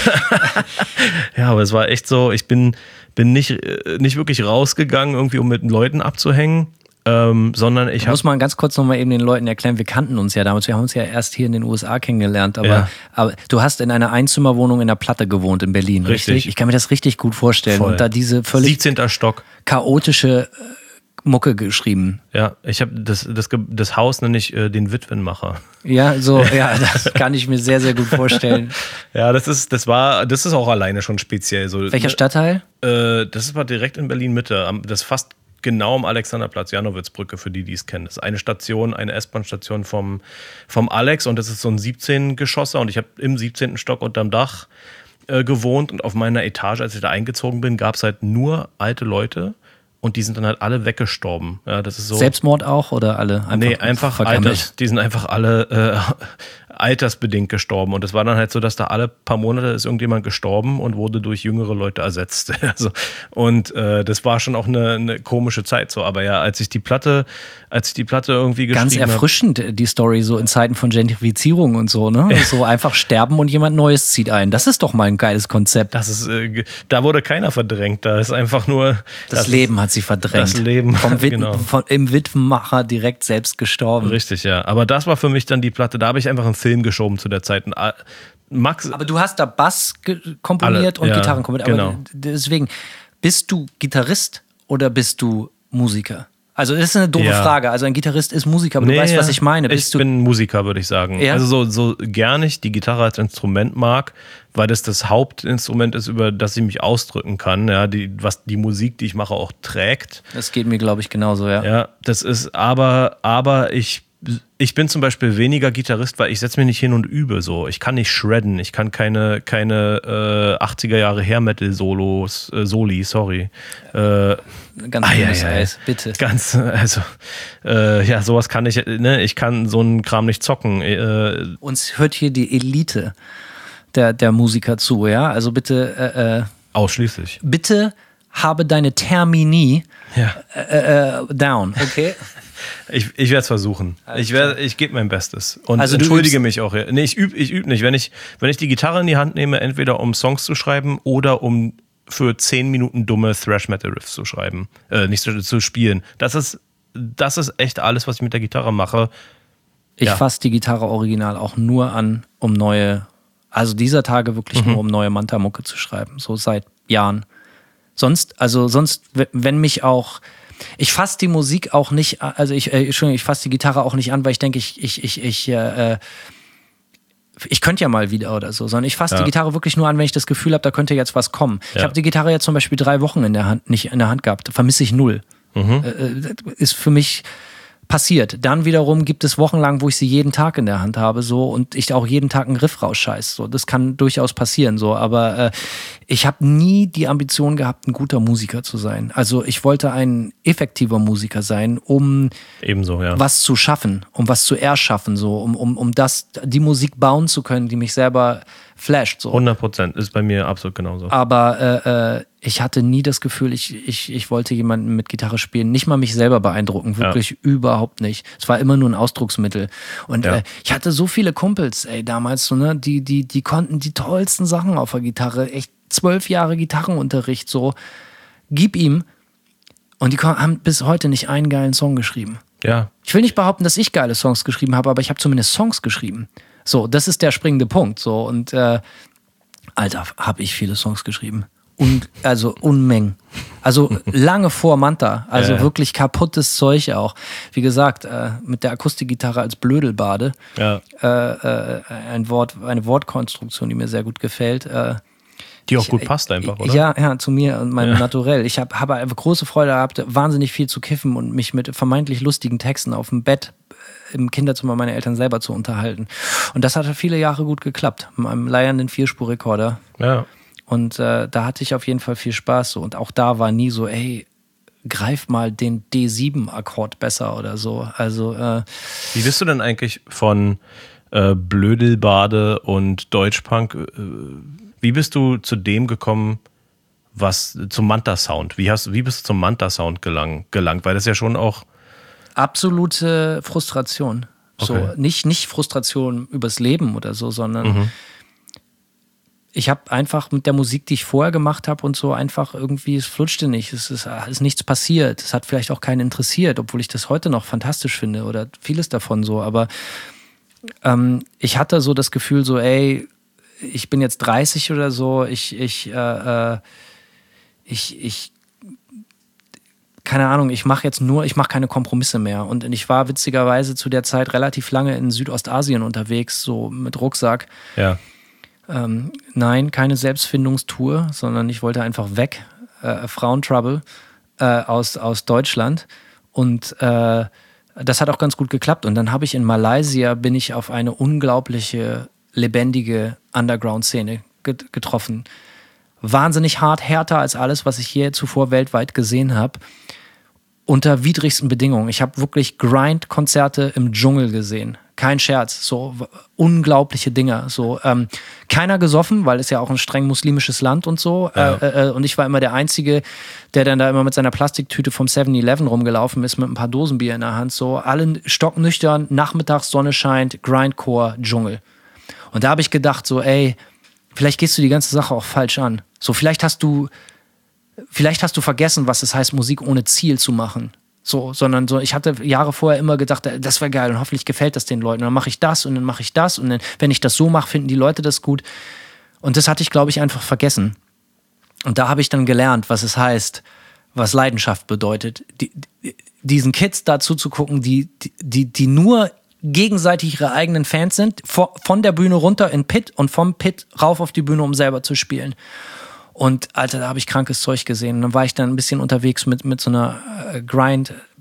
Ja, aber es war echt so, ich bin, bin nicht, nicht wirklich rausgegangen, irgendwie um mit Leuten abzuhängen. Ähm, sondern ich habe... Muss man ganz kurz nochmal eben den Leuten erklären, wir kannten uns ja damals, wir haben uns ja erst hier in den U S A kennengelernt, aber, Ja. aber du hast in einer Einzimmerwohnung in der Platte gewohnt in Berlin, richtig? Richtig. Ich kann mir das richtig gut vorstellen. Voll. Und da diese völlig siebzehnter Stock. chaotische äh, Mucke geschrieben. Ja, ich habe das, das, das Haus nenne ich äh, den Witwenmacher. Ja, so, ja, das kann ich mir sehr, sehr gut vorstellen. Ja, das ist, das war, das ist auch alleine schon speziell so. Welcher Stadtteil? Äh, das war direkt in Berlin-Mitte, am- das ist fast genau am Alexanderplatz, Janowitzbrücke, für die, die es kennen. Das ist eine Station, eine S-Bahn-Station vom, vom Alex und das ist so ein siebzehn-Geschosser und ich habe im siebzehnten Stock unterm Dach äh, gewohnt und auf meiner Etage, als ich da eingezogen bin, gab es halt nur alte Leute und die sind dann halt alle weggestorben. Ja, das ist so. Selbstmord auch oder alle? Einfach Nee, einfach vergammelt? Alters, die sind einfach alle äh, altersbedingt gestorben. Und es war dann halt so, dass da alle paar Monate ist irgendjemand gestorben und wurde durch jüngere Leute ersetzt. Also, und äh, das war schon auch eine, eine komische Zeit so. Aber ja, als ich die Platte, als ich die Platte irgendwie geschrieben Ganz habe. erfrischend, die Story, so in Zeiten von Gentrifizierung und so, ne? So einfach sterben und jemand Neues zieht ein. Das ist doch mal ein geiles Konzept. Das ist, äh, ge- da wurde keiner verdrängt. Da ist einfach nur Das, das Leben hat sie verdrängt. Das Leben, Vom Wit- genau. von, Im Witwenmacher direkt selbst gestorben. Richtig, ja. Aber das war für mich dann die Platte. Da habe ich einfach einen Film geschoben zu der Zeit. Und, äh, Max, Aber du hast da Bass ge- komponiert Alle, und ja, Gitarren komponiert. Aber genau. deswegen, bist du Gitarrist oder bist du Musiker? Also das ist eine doofe Ja. Frage. Also ein Gitarrist ist Musiker, aber Nee, du weißt, was ja. ich meine. Bist ich du bin Musiker, würde ich sagen. Ja? Also so, so gern ich die Gitarre als Instrument mag, weil das das Hauptinstrument ist, über das ich mich ausdrücken kann. Ja, die, was die Musik, die ich mache, auch trägt. Das geht mir, glaube ich, genauso, ja. Ja, das ist aber, aber ich ich bin zum Beispiel weniger Gitarrist, weil ich setze mich nicht hin und übe so. Ich kann nicht shredden, ich kann keine, keine äh, achtziger Jahre Hair-Metal-Solos, äh, Soli, sorry. Äh, Ganz ah, dünnes ja, ja, Eis, bitte. Ganz, also, äh, ja, sowas kann ich, ne, ich kann so einen Kram nicht zocken. Äh, Uns hört hier die Elite der, der Musiker zu, ja? Also bitte, äh, äh, ausschließlich. bitte habe deine Termini Ja. äh, äh, down, okay? Ich, ich werde es versuchen. Ich, werd- ich gebe mein Bestes. Und Also du entschuldige übst- mich auch. Ja. Nee, ich übe ich üb nicht. Wenn ich, wenn ich die Gitarre in die Hand nehme, entweder um Songs zu schreiben oder um für zehn Minuten dumme Thrash-Metal-Riffs zu schreiben. Äh, nicht zu, zu spielen. Das ist, das ist echt alles, was ich mit der Gitarre mache. Ich Ja. fasse die Gitarre original auch nur an, um neue, also dieser Tage wirklich Mhm. nur um neue Manta-Mucke zu schreiben. So seit Jahren. Sonst, also sonst, w- wenn mich auch, ich fasse die Musik auch nicht, also ich, äh, Entschuldigung, ich fasse die Gitarre auch nicht an, weil ich denke, ich, ich, ich, ich, äh, ich könnte ja mal wieder oder so, sondern ich fasse Ja. die Gitarre wirklich nur an, wenn ich das Gefühl habe, da könnte jetzt was kommen. Ich Ja. habe die Gitarre jetzt zum Beispiel drei Wochen in der Hand, nicht in der Hand gehabt, vermisse ich null. Mhm. Äh, ist für mich passiert. Dann wiederum gibt es Wochenlang, wo ich sie jeden Tag in der Hand habe, so, und ich auch jeden Tag einen Riff rausscheiß. So, das kann durchaus passieren, so, aber äh, ich habe nie die Ambition gehabt, ein guter Musiker zu sein. Also ich wollte ein effektiver Musiker sein, um Ebenso, ja. was zu schaffen, um was zu erschaffen, so, um, um, um das, die Musik bauen zu können, die mich selber flasht. So. hundert Prozent ist bei mir absolut genauso. Aber äh, äh, ich hatte nie das Gefühl, ich, ich, ich wollte jemanden mit Gitarre spielen, nicht mal mich selber beeindrucken, wirklich Ja. überhaupt nicht. Es war immer nur ein Ausdrucksmittel. Und Ja. äh, ich hatte so viele Kumpels, ey, damals, so, ne, die, die, die konnten die tollsten Sachen auf der Gitarre, echt zwölf Jahre Gitarrenunterricht, so, gib ihm. Und die kon- haben bis heute nicht einen geilen Song geschrieben. Ja. Ich will nicht behaupten, dass ich geile Songs geschrieben habe, aber ich habe zumindest Songs geschrieben. So, das ist der springende Punkt. So, und äh, Alter, habe ich viele Songs geschrieben. Und, also Unmengen. Also lange vor Manta. Also Ja, ja. wirklich kaputtes Zeug auch. Wie gesagt, äh, mit der Akustikgitarre als Blödelbade. Ja. Äh, äh, ein Wort, eine Wortkonstruktion, die mir sehr gut gefällt. Äh, Die auch gut passt einfach, oder? ja, ja, zu mir und meinem Naturell. Ich hab, habe einfach große Freude gehabt, wahnsinnig viel zu kiffen und mich mit vermeintlich lustigen Texten auf dem Bett äh, im Kinderzimmer meiner Eltern selber zu unterhalten. Und das hat viele Jahre gut geklappt. Mit meinem leiernden Vierspurrekorder. Ja. Und äh, da hatte ich auf jeden Fall viel Spaß. So. Und auch da war nie so, ey, greif mal den D sieben Akkord besser oder so. Also, äh, Wie bist du denn eigentlich von äh, Blödelbade und Deutschpunk, äh, wie bist du zu dem gekommen, was zum Manta-Sound? Wie, hast, wie bist du zum Manta-Sound gelang, gelangt? Weil das ja schon auch, absolute Frustration. So, Okay. nicht, nicht Frustration übers Leben oder so, sondern Mhm. ich habe einfach mit der Musik, die ich vorher gemacht habe und so, einfach irgendwie, es flutschte nicht, es ist, es ist nichts passiert, es hat vielleicht auch keinen interessiert, obwohl ich das heute noch fantastisch finde oder vieles davon so, aber ähm, ich hatte so das Gefühl so, ey, ich bin jetzt dreißig oder so, ich, ich, äh, äh, ich, ich, keine Ahnung, ich mache jetzt nur, ich mache keine Kompromisse mehr. Und ich war witzigerweise zu der Zeit relativ lange in Südostasien unterwegs, so mit Rucksack. ja, Ähm, nein, keine Selbstfindungstour, sondern ich wollte einfach weg, äh, Frauentrouble äh, aus, aus Deutschland. Und äh, das hat auch ganz gut geklappt. Und dann habe ich in Malaysia, bin ich auf eine unglaubliche, lebendige Underground-Szene get- getroffen. Wahnsinnig hart, härter als alles, was ich hier zuvor weltweit gesehen habe. Unter widrigsten Bedingungen. Ich habe wirklich Grind-Konzerte im Dschungel gesehen. Kein Scherz. So w- unglaubliche Dinger. So, ähm, keiner gesoffen, weil es ja auch ein streng muslimisches Land und so. Ja. Äh, äh, und ich war immer der Einzige, der dann da immer mit seiner Plastiktüte vom seven eleven rumgelaufen ist, mit ein paar Dosenbier in der Hand. So, alle stocknüchtern, nachmittags, Sonne scheint, Grindcore, Dschungel. Und da habe ich gedacht, so, ey, vielleicht gehst du die ganze Sache auch falsch an. So, vielleicht hast du Vielleicht hast du vergessen, was es heißt, Musik ohne Ziel zu machen. So, sondern so, ich hatte Jahre vorher immer gedacht, das wäre geil und hoffentlich gefällt das den Leuten. Und dann mache ich das und dann mache ich das und dann, wenn ich das so mache, finden die Leute das gut. Und das hatte ich, glaube ich, einfach vergessen. Und da habe ich dann gelernt, was es heißt, was Leidenschaft bedeutet. Die, die, diesen Kids dazu zu gucken, die, die, die nur gegenseitig ihre eigenen Fans sind, von der Bühne runter in Pit und vom Pit rauf auf die Bühne, um selber zu spielen. Und Alter, da habe ich krankes Zeug gesehen. Und dann war ich dann ein bisschen unterwegs mit, mit so einer äh, Grind,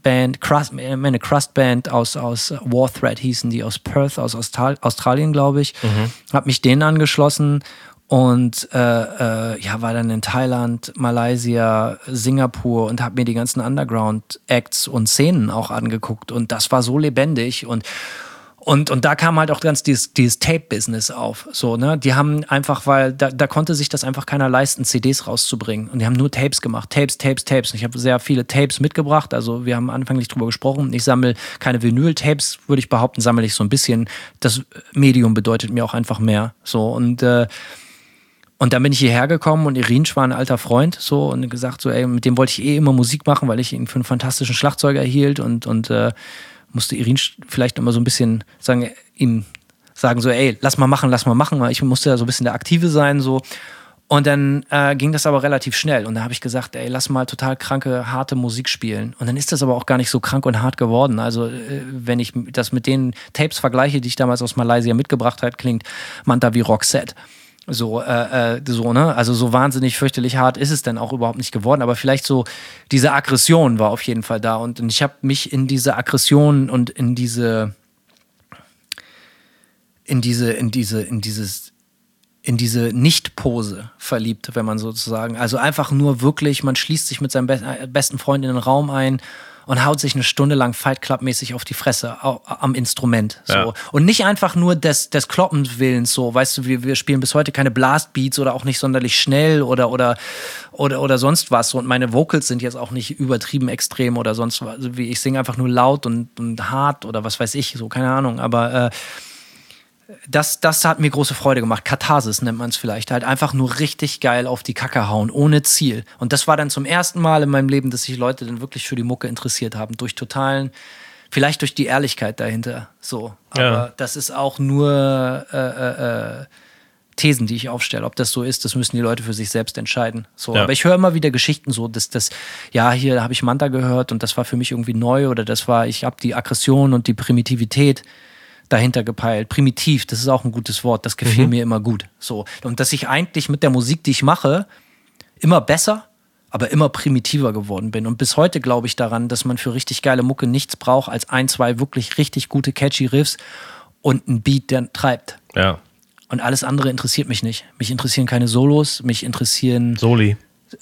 Band, Crust, eine Crust-Band aus, aus War Threat hießen die, aus Perth, aus Austral- Australien, glaube ich. Mhm. Hab mich denen angeschlossen und äh, äh, ja, war dann in Thailand, Malaysia, Singapur und hab mir die ganzen Underground-Acts und Szenen auch angeguckt und das war so lebendig und Und, und da kam halt auch ganz dieses, dieses Tape-Business auf. So, ne? Die haben einfach, weil da, da konnte sich das einfach keiner leisten, C Ds rauszubringen. Und die haben nur Tapes gemacht. Tapes, Tapes, Tapes. Und ich habe sehr viele Tapes mitgebracht. Also wir haben anfänglich drüber gesprochen. Ich sammle keine Vinyl-Tapes, würde ich behaupten, sammle ich so ein bisschen. Das Medium bedeutet mir auch einfach mehr. So, und äh, Und dann bin ich hierher gekommen und Irinsch war ein alter Freund so und gesagt so, ey, mit dem wollte ich eh immer Musik machen, weil ich ihn für einen fantastischen Schlagzeuger hielt und, und äh, musste Irinsch vielleicht immer so ein bisschen sagen, ihm sagen so, ey, lass mal machen, lass mal machen, weil ich musste ja so ein bisschen der Aktive sein so. Und dann äh, ging das aber relativ schnell und da habe ich gesagt, ey, lass mal total kranke, harte Musik spielen. Und dann ist das aber auch gar nicht so krank und hart geworden. Also äh, wenn ich das mit den Tapes vergleiche, die ich damals aus Malaysia mitgebracht habe, klingt Manta wie Roxette. So, äh, äh, so, ne? Also so wahnsinnig fürchterlich hart ist es dann auch überhaupt nicht geworden, aber vielleicht so diese Aggression war auf jeden Fall da und, und ich habe mich in diese Aggression und in diese in diese, in diese, in dieses in diese Nicht-Pose verliebt, wenn man sozusagen, also einfach nur wirklich, man schließt sich mit seinem be- besten Freund in den Raum ein und haut sich eine Stunde lang Fight Club-mäßig auf die Fresse au- am Instrument. So. Ja. Und nicht einfach nur des, des Kloppens-Willens, so, weißt du, wir, wir spielen bis heute keine Blast-Beats oder auch nicht sonderlich schnell oder, oder, oder, oder sonst was. Und meine Vocals sind jetzt auch nicht übertrieben extrem oder sonst was. Also wie ich singe einfach nur laut und, und hart oder was weiß ich, so, keine Ahnung. Aber äh, Das, das hat mir große Freude gemacht. Katharsis nennt man es vielleicht. Halt einfach nur richtig geil auf die Kacke hauen, ohne Ziel. Und das war dann zum ersten Mal in meinem Leben, dass sich Leute dann wirklich für die Mucke interessiert haben. Durch totalen, vielleicht durch die Ehrlichkeit dahinter. So. Aber ja. Das ist auch nur äh, äh, Thesen, die ich aufstelle. Ob das so ist, das müssen die Leute für sich selbst entscheiden. So. Ja. Aber ich höre immer wieder Geschichten so, dass das, ja, hier habe ich Manta gehört und das war für mich irgendwie neu oder das war, ich habe die Aggression und die Primitivität dahinter gepeilt. Primitiv, das ist auch ein gutes Wort, das gefiel mhm. mir immer gut. So. Und dass ich eigentlich mit der Musik, die ich mache, immer besser, aber immer primitiver geworden bin. Und bis heute glaube ich daran, dass man für richtig geile Mucke nichts braucht als ein, zwei wirklich richtig gute, catchy Riffs und ein Beat, der treibt. Ja. Und alles andere interessiert mich nicht. Mich interessieren keine Solos, mich interessieren... Soli.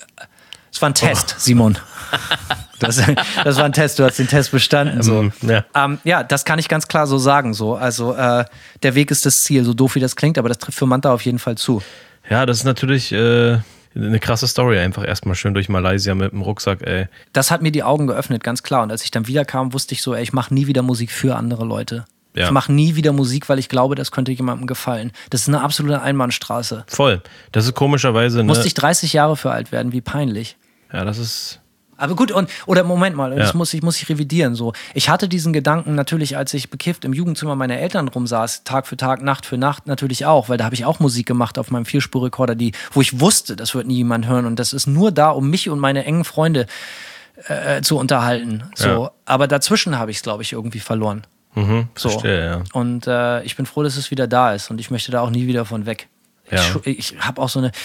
Es war ein Test, oh. Simon. Das, das war ein Test, du hast den Test bestanden. So. Ähm, ja. Ähm, ja, das kann ich ganz klar so sagen. So. Also äh, der Weg ist das Ziel, so doof wie das klingt, aber das trifft für Manta auf jeden Fall zu. Ja, das ist natürlich äh, eine krasse Story, einfach erstmal schön durch Malaysia mit dem Rucksack, ey. Das hat mir die Augen geöffnet, ganz klar. Und als ich dann wiederkam, wusste ich so, ey, ich mache nie wieder Musik für andere Leute. Ja. Ich mache nie wieder Musik, weil ich glaube, das könnte jemandem gefallen. Das ist eine absolute Einbahnstraße. Voll. Das ist komischerweise... Ne? Musste ich dreißig Jahre für alt werden, wie peinlich. Ja, das ist... Aber gut, und, oder Moment mal, das ja. muss ich, muss ich revidieren. So. Ich hatte diesen Gedanken natürlich, als ich bekifft im Jugendzimmer meiner Eltern rumsaß, Tag für Tag, Nacht für Nacht natürlich auch, weil da habe ich auch Musik gemacht auf meinem Vierspurrekorder, die, wo ich wusste, das wird nie jemand hören und das ist nur da, um mich und meine engen Freunde äh, zu unterhalten. So. Ja. Aber dazwischen habe ich es, glaube ich, irgendwie verloren. Mhm, so. Verstehe, ja. Und äh, ich bin froh, dass es wieder da ist und ich möchte da auch nie wieder von weg. Ja. Ich, ich habe auch so eine...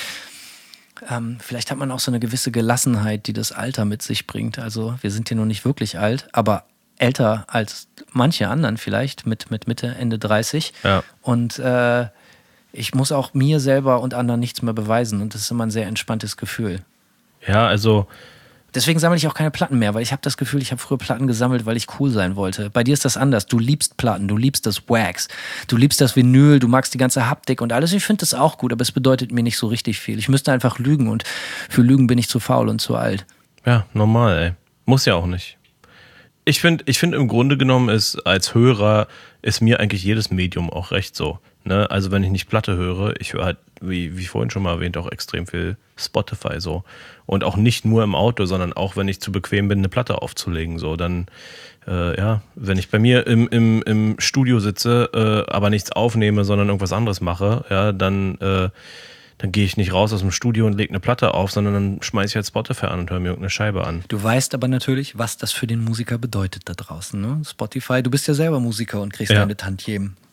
Ähm, vielleicht hat man auch so eine gewisse Gelassenheit, die das Alter mit sich bringt. Also wir sind hier noch nicht wirklich alt, aber älter als manche anderen vielleicht, mit, mit Mitte, Ende dreißig. Ja. Und äh, ich muss auch mir selber und anderen nichts mehr beweisen und das ist immer ein sehr entspanntes Gefühl. Ja, also... Deswegen sammle ich auch keine Platten mehr, weil ich habe das Gefühl, ich habe früher Platten gesammelt, weil ich cool sein wollte. Bei dir ist das anders. Du liebst Platten, du liebst das Wax, du liebst das Vinyl, du magst die ganze Haptik und alles. Ich finde das auch gut, aber es bedeutet mir nicht so richtig viel. Ich müsste einfach lügen und für Lügen bin ich zu faul und zu alt. Ja, normal, ey. Muss ja auch nicht. Ich finde, ich finde im Grunde genommen ist als Hörer ist mir eigentlich jedes Medium auch recht so. Ne? Also wenn ich nicht Platte höre, ich höre halt, wie, wie vorhin schon mal erwähnt, auch extrem viel Spotify so. Und auch nicht nur im Auto, sondern auch, wenn ich zu bequem bin, eine Platte aufzulegen. So, dann, äh, ja, wenn ich bei mir im, im, im Studio sitze, äh, aber nichts aufnehme, sondern irgendwas anderes mache, ja, dann, äh, dann gehe ich nicht raus aus dem Studio und lege eine Platte auf, sondern dann schmeiße ich halt Spotify an und höre mir irgendeine Scheibe an. Du weißt aber natürlich, was das für den Musiker bedeutet da draußen, ne? Spotify, du bist ja selber Musiker und kriegst ja. deine Tantiemen.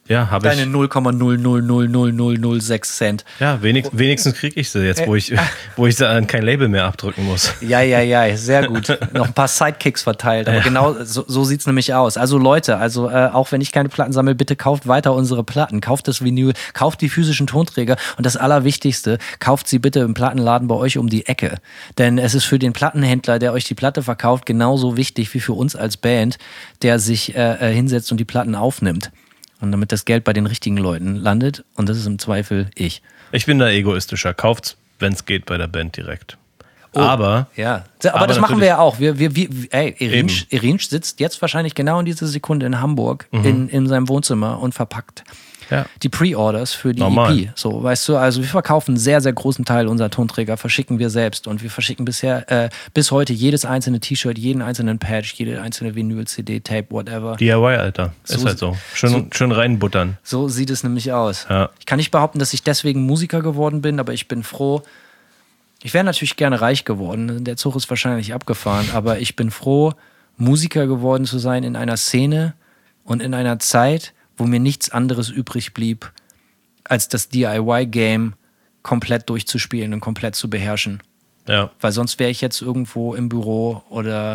Ja, habe ich. Deine null Komma null null null null null null sechs Cent. Ja, wenig, wenigstens kriege ich sie jetzt, wo ich, wo ich sie an kein Label mehr abdrücken muss. Ja, ja, ja, sehr gut. Noch ein paar Sidekicks verteilt. Aber ja. genau so, so sieht es nämlich aus. Also Leute, also äh, auch wenn ich keine Platten sammle, bitte kauft weiter unsere Platten. Kauft das Vinyl, kauft die physischen Tonträger und das Allerwichtigste, kauft sie bitte im Plattenladen bei euch um die Ecke. Denn es ist für den Plattenhändler, der euch die Platte verkauft, genauso wichtig wie für uns als Band, der sich äh, hinsetzt und die Platten aufnimmt. Und damit das Geld bei den richtigen Leuten landet. Und das ist im Zweifel ich. Ich bin da egoistischer. Kauft's, wenn es geht, bei der Band direkt. Oh, aber, ja. aber, aber das machen wir ja auch. Wir, wir, wir, ey, Irinsch, Irinsch sitzt jetzt wahrscheinlich genau in dieser Sekunde in Hamburg mhm. in, in seinem Wohnzimmer und verpackt ja. die Pre-Orders für die Normal. E P. So, weißt du, also wir verkaufen einen sehr, sehr großen Teil unserer Tonträger, verschicken wir selbst. Und wir verschicken bisher äh, bis heute jedes einzelne T-Shirt, jeden einzelnen Patch, jede einzelne Vinyl, C D, Tape, whatever. D I Y, Alter. Ist so, halt so. Schön, so. schön reinbuttern. So sieht es nämlich aus. Ja. Ich kann nicht behaupten, dass ich deswegen Musiker geworden bin, aber ich bin froh. Ich wäre natürlich gerne reich geworden. Der Zug ist wahrscheinlich abgefahren, aber ich bin froh, Musiker geworden zu sein in einer Szene und in einer Zeit, wo mir nichts anderes übrig blieb, als das D I Y-Game komplett durchzuspielen und komplett zu beherrschen. Ja. Weil sonst wäre ich jetzt irgendwo im Büro oder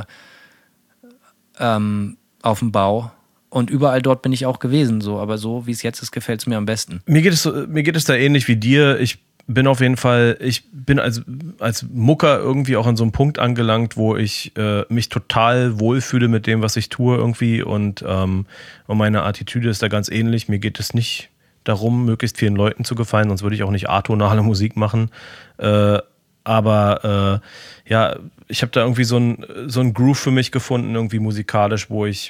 ähm, auf dem Bau. Und überall dort bin ich auch gewesen, so. Aber so, wie es jetzt ist, gefällt es mir am besten. Mir geht es, mir geht es da ähnlich wie dir. Ich bin auf jeden Fall, ich bin als, als Mucker irgendwie auch an so einem Punkt angelangt, wo ich äh, mich total wohlfühle mit dem, was ich tue irgendwie und, ähm, und meine Attitüde ist da ganz ähnlich. Mir geht es nicht darum, möglichst vielen Leuten zu gefallen, sonst würde ich auch nicht atonale Musik machen. Äh, aber äh, ja, ich habe da irgendwie so ein, so ein Groove für mich gefunden, irgendwie musikalisch, wo ich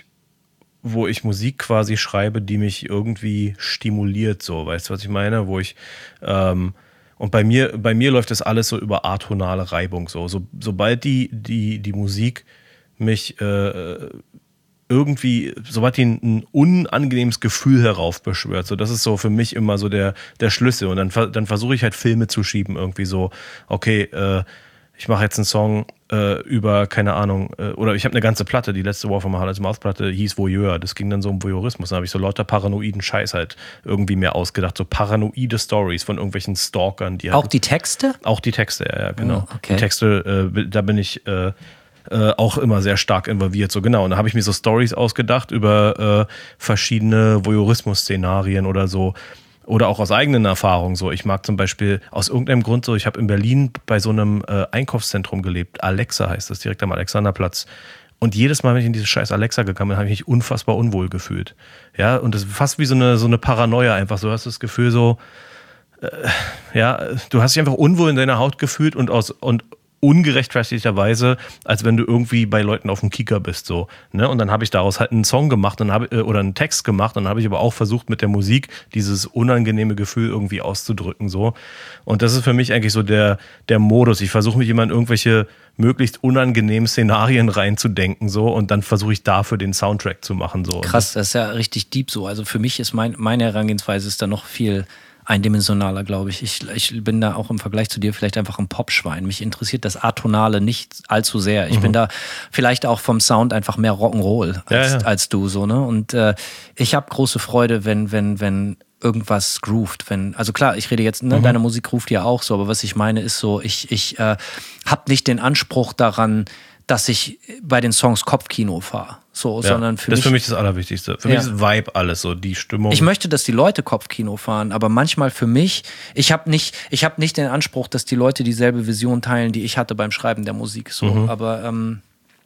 wo ich Musik quasi schreibe, die mich irgendwie stimuliert, so, weißt du, was ich meine? Wo ich ähm, Und bei mir, bei mir läuft das alles so über atonale Reibung. So, so sobald die, die, die Musik mich äh, irgendwie, sobald die ein, ein unangenehmes Gefühl heraufbeschwört, so das ist so für mich immer so der, der Schlüssel. Und dann, dann versuche ich halt Filme zu schieben, irgendwie so, okay, äh, ich mache jetzt einen Song äh, über, keine Ahnung, äh, oder ich habe eine ganze Platte, die letzte War from a Harlot's Mouth Platte hieß Voyeur, das ging dann so um Voyeurismus, dann habe ich so lauter paranoiden Scheiß halt irgendwie mir ausgedacht, so paranoide Stories von irgendwelchen Stalkern. Die halt, auch die Texte? Auch die Texte, ja, ja genau. Oh, okay. Die Texte, äh, da bin ich äh, äh, auch immer sehr stark involviert, so genau. Und da habe ich mir so Stories ausgedacht über äh, verschiedene Voyeurismus-Szenarien oder so. Oder auch aus eigenen Erfahrungen so. Ich mag zum Beispiel aus irgendeinem Grund so, ich habe in Berlin bei so einem äh, Einkaufszentrum gelebt. Alexa heißt das, direkt am Alexanderplatz. Und jedes Mal, wenn ich in dieses scheiß Alexa gekommen bin, habe ich mich unfassbar unwohl gefühlt. Ja, und das ist fast wie so eine, so eine Paranoia einfach. So hast du das Gefühl so, äh, ja, du hast dich einfach unwohl in deiner Haut gefühlt und aus, und ungerechtfertigterweise, als wenn du irgendwie bei Leuten auf dem Kieker bist, so, ne? Und dann habe ich daraus halt einen Song gemacht und habe, oder einen Text gemacht und dann habe ich aber auch versucht, mit der Musik dieses unangenehme Gefühl irgendwie auszudrücken, so. Und das ist für mich eigentlich so der, der Modus. Ich versuche mit jemandem irgendwelche möglichst unangenehmen Szenarien reinzudenken, so, und dann versuche ich dafür den Soundtrack zu machen, so. Krass, das ist ja richtig deep so. Also für mich ist mein, meine Herangehensweise ist da noch viel eindimensionaler, glaube ich. ich. Ich bin da auch im Vergleich zu dir vielleicht einfach ein Popschwein. Mich interessiert das Atonale nicht allzu sehr. Ich mhm. bin da vielleicht auch vom Sound einfach mehr Rock'n'Roll als, ja, ja. als du, so, ne? Und äh, ich habe große Freude, wenn, wenn, wenn irgendwas groovt, wenn, also klar, ich rede jetzt, ne, mhm. deine Musik groovt ja auch so, aber was ich meine ist so, ich, ich äh, habe nicht den Anspruch daran, dass ich bei den Songs Kopfkino fahre. So, ja, sondern für das mich, ist für mich das Allerwichtigste. Für ja. mich ist Vibe alles, so die Stimmung. Ich möchte, dass die Leute Kopfkino fahren, aber manchmal für mich, ich habe nicht, ich habe nicht den Anspruch, dass die Leute dieselbe Vision teilen, die ich hatte beim Schreiben der Musik. So, mhm. aber ähm,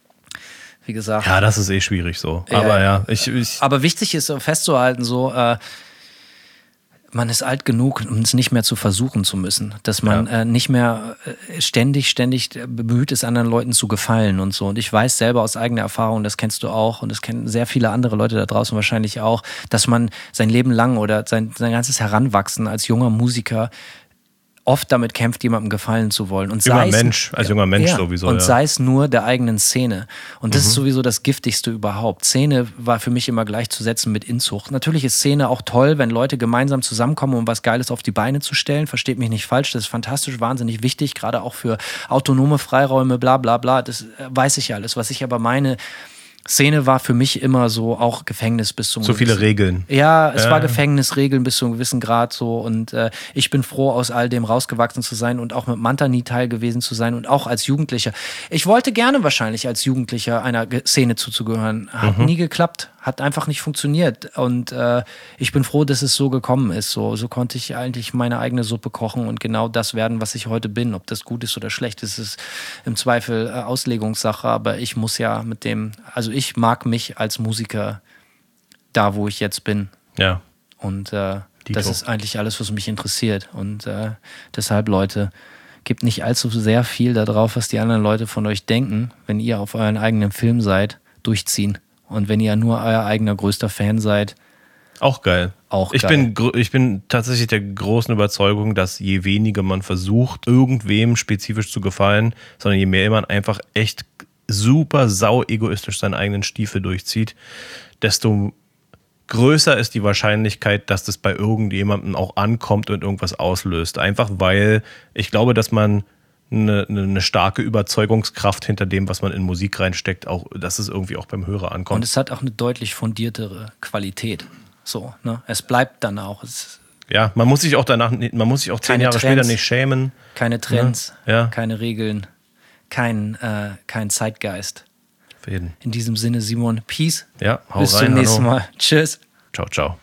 wie gesagt. Ja, das ist eh schwierig so. Äh, aber ja, ich, ich. Aber wichtig ist festzuhalten, so, äh, man ist alt genug, um es nicht mehr zu versuchen zu müssen. Dass man ja. äh, nicht mehr äh, ständig, ständig bemüht ist, anderen Leuten zu gefallen und so. Und ich weiß selber aus eigener Erfahrung, das kennst du auch und das kennen sehr viele andere Leute da draußen wahrscheinlich auch, dass man sein Leben lang oder sein, sein ganzes Heranwachsen als junger Musiker oft damit kämpft, jemandem gefallen zu wollen. Und junger sei Mensch, es, als junger Mensch ja, sowieso. Und ja. sei es nur der eigenen Szene. Und das mhm. ist sowieso das Giftigste überhaupt. Szene war für mich immer gleichzusetzen mit Inzucht. Natürlich ist Szene auch toll, wenn Leute gemeinsam zusammenkommen, um was Geiles auf die Beine zu stellen. Versteht mich nicht falsch, das ist fantastisch, wahnsinnig wichtig, gerade auch für autonome Freiräume, bla bla bla. Das weiß ich alles. Was ich aber meine, Szene war für mich immer so auch Gefängnis bis zum So viele Regeln. Ja, es Ja. war Gefängnisregeln bis zu einem gewissen Grad so und äh, ich bin froh, aus all dem rausgewachsen zu sein und auch mit Manta nie Teil gewesen zu sein und auch als Jugendlicher. Ich wollte gerne wahrscheinlich als Jugendlicher einer Ge- Szene zuzugehören. Hat Mhm. nie geklappt, hat einfach nicht funktioniert und äh, ich bin froh, dass es so gekommen ist. So, so konnte ich eigentlich meine eigene Suppe kochen und genau das werden, was ich heute bin. Ob das gut ist oder schlecht ist, ist im Zweifel äh, Auslegungssache, aber ich muss ja mit dem, also ich mag mich als Musiker da, wo ich jetzt bin. Ja. Und äh, Dito. das ist eigentlich alles, was mich interessiert. Und äh, deshalb, Leute, gebt nicht allzu sehr viel darauf, was die anderen Leute von euch denken, wenn ihr auf euren eigenen Film seid, durchziehen. Und wenn ihr nur euer eigener größter Fan seid, Auch geil. Auch ich geil. Bin, gr- ich bin tatsächlich der großen Überzeugung, dass je weniger man versucht, irgendwem spezifisch zu gefallen, sondern je mehr man einfach echt super sau egoistisch seinen eigenen Stiefel durchzieht, desto größer ist die Wahrscheinlichkeit, dass das bei irgendjemandem auch ankommt und irgendwas auslöst. Einfach weil ich glaube, dass man eine, eine starke Überzeugungskraft hinter dem, was man in Musik reinsteckt, auch, dass es irgendwie auch beim Hörer ankommt. Und es hat auch eine deutlich fundiertere Qualität. So, ne? Es bleibt dann auch. Es Ja, man muss sich auch danach, man muss sich auch zehn Keine Jahre Trends. später nicht schämen. keine Trends, Ja, ja. keine Regeln, kein, äh, kein Zeitgeist. Für jeden. In diesem Sinne, Simon, Peace. Ja, hau Bis rein, zum nächsten hallo. Mal. Tschüss. Ciao, ciao.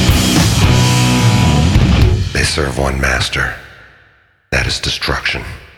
They serve one master. That is destruction.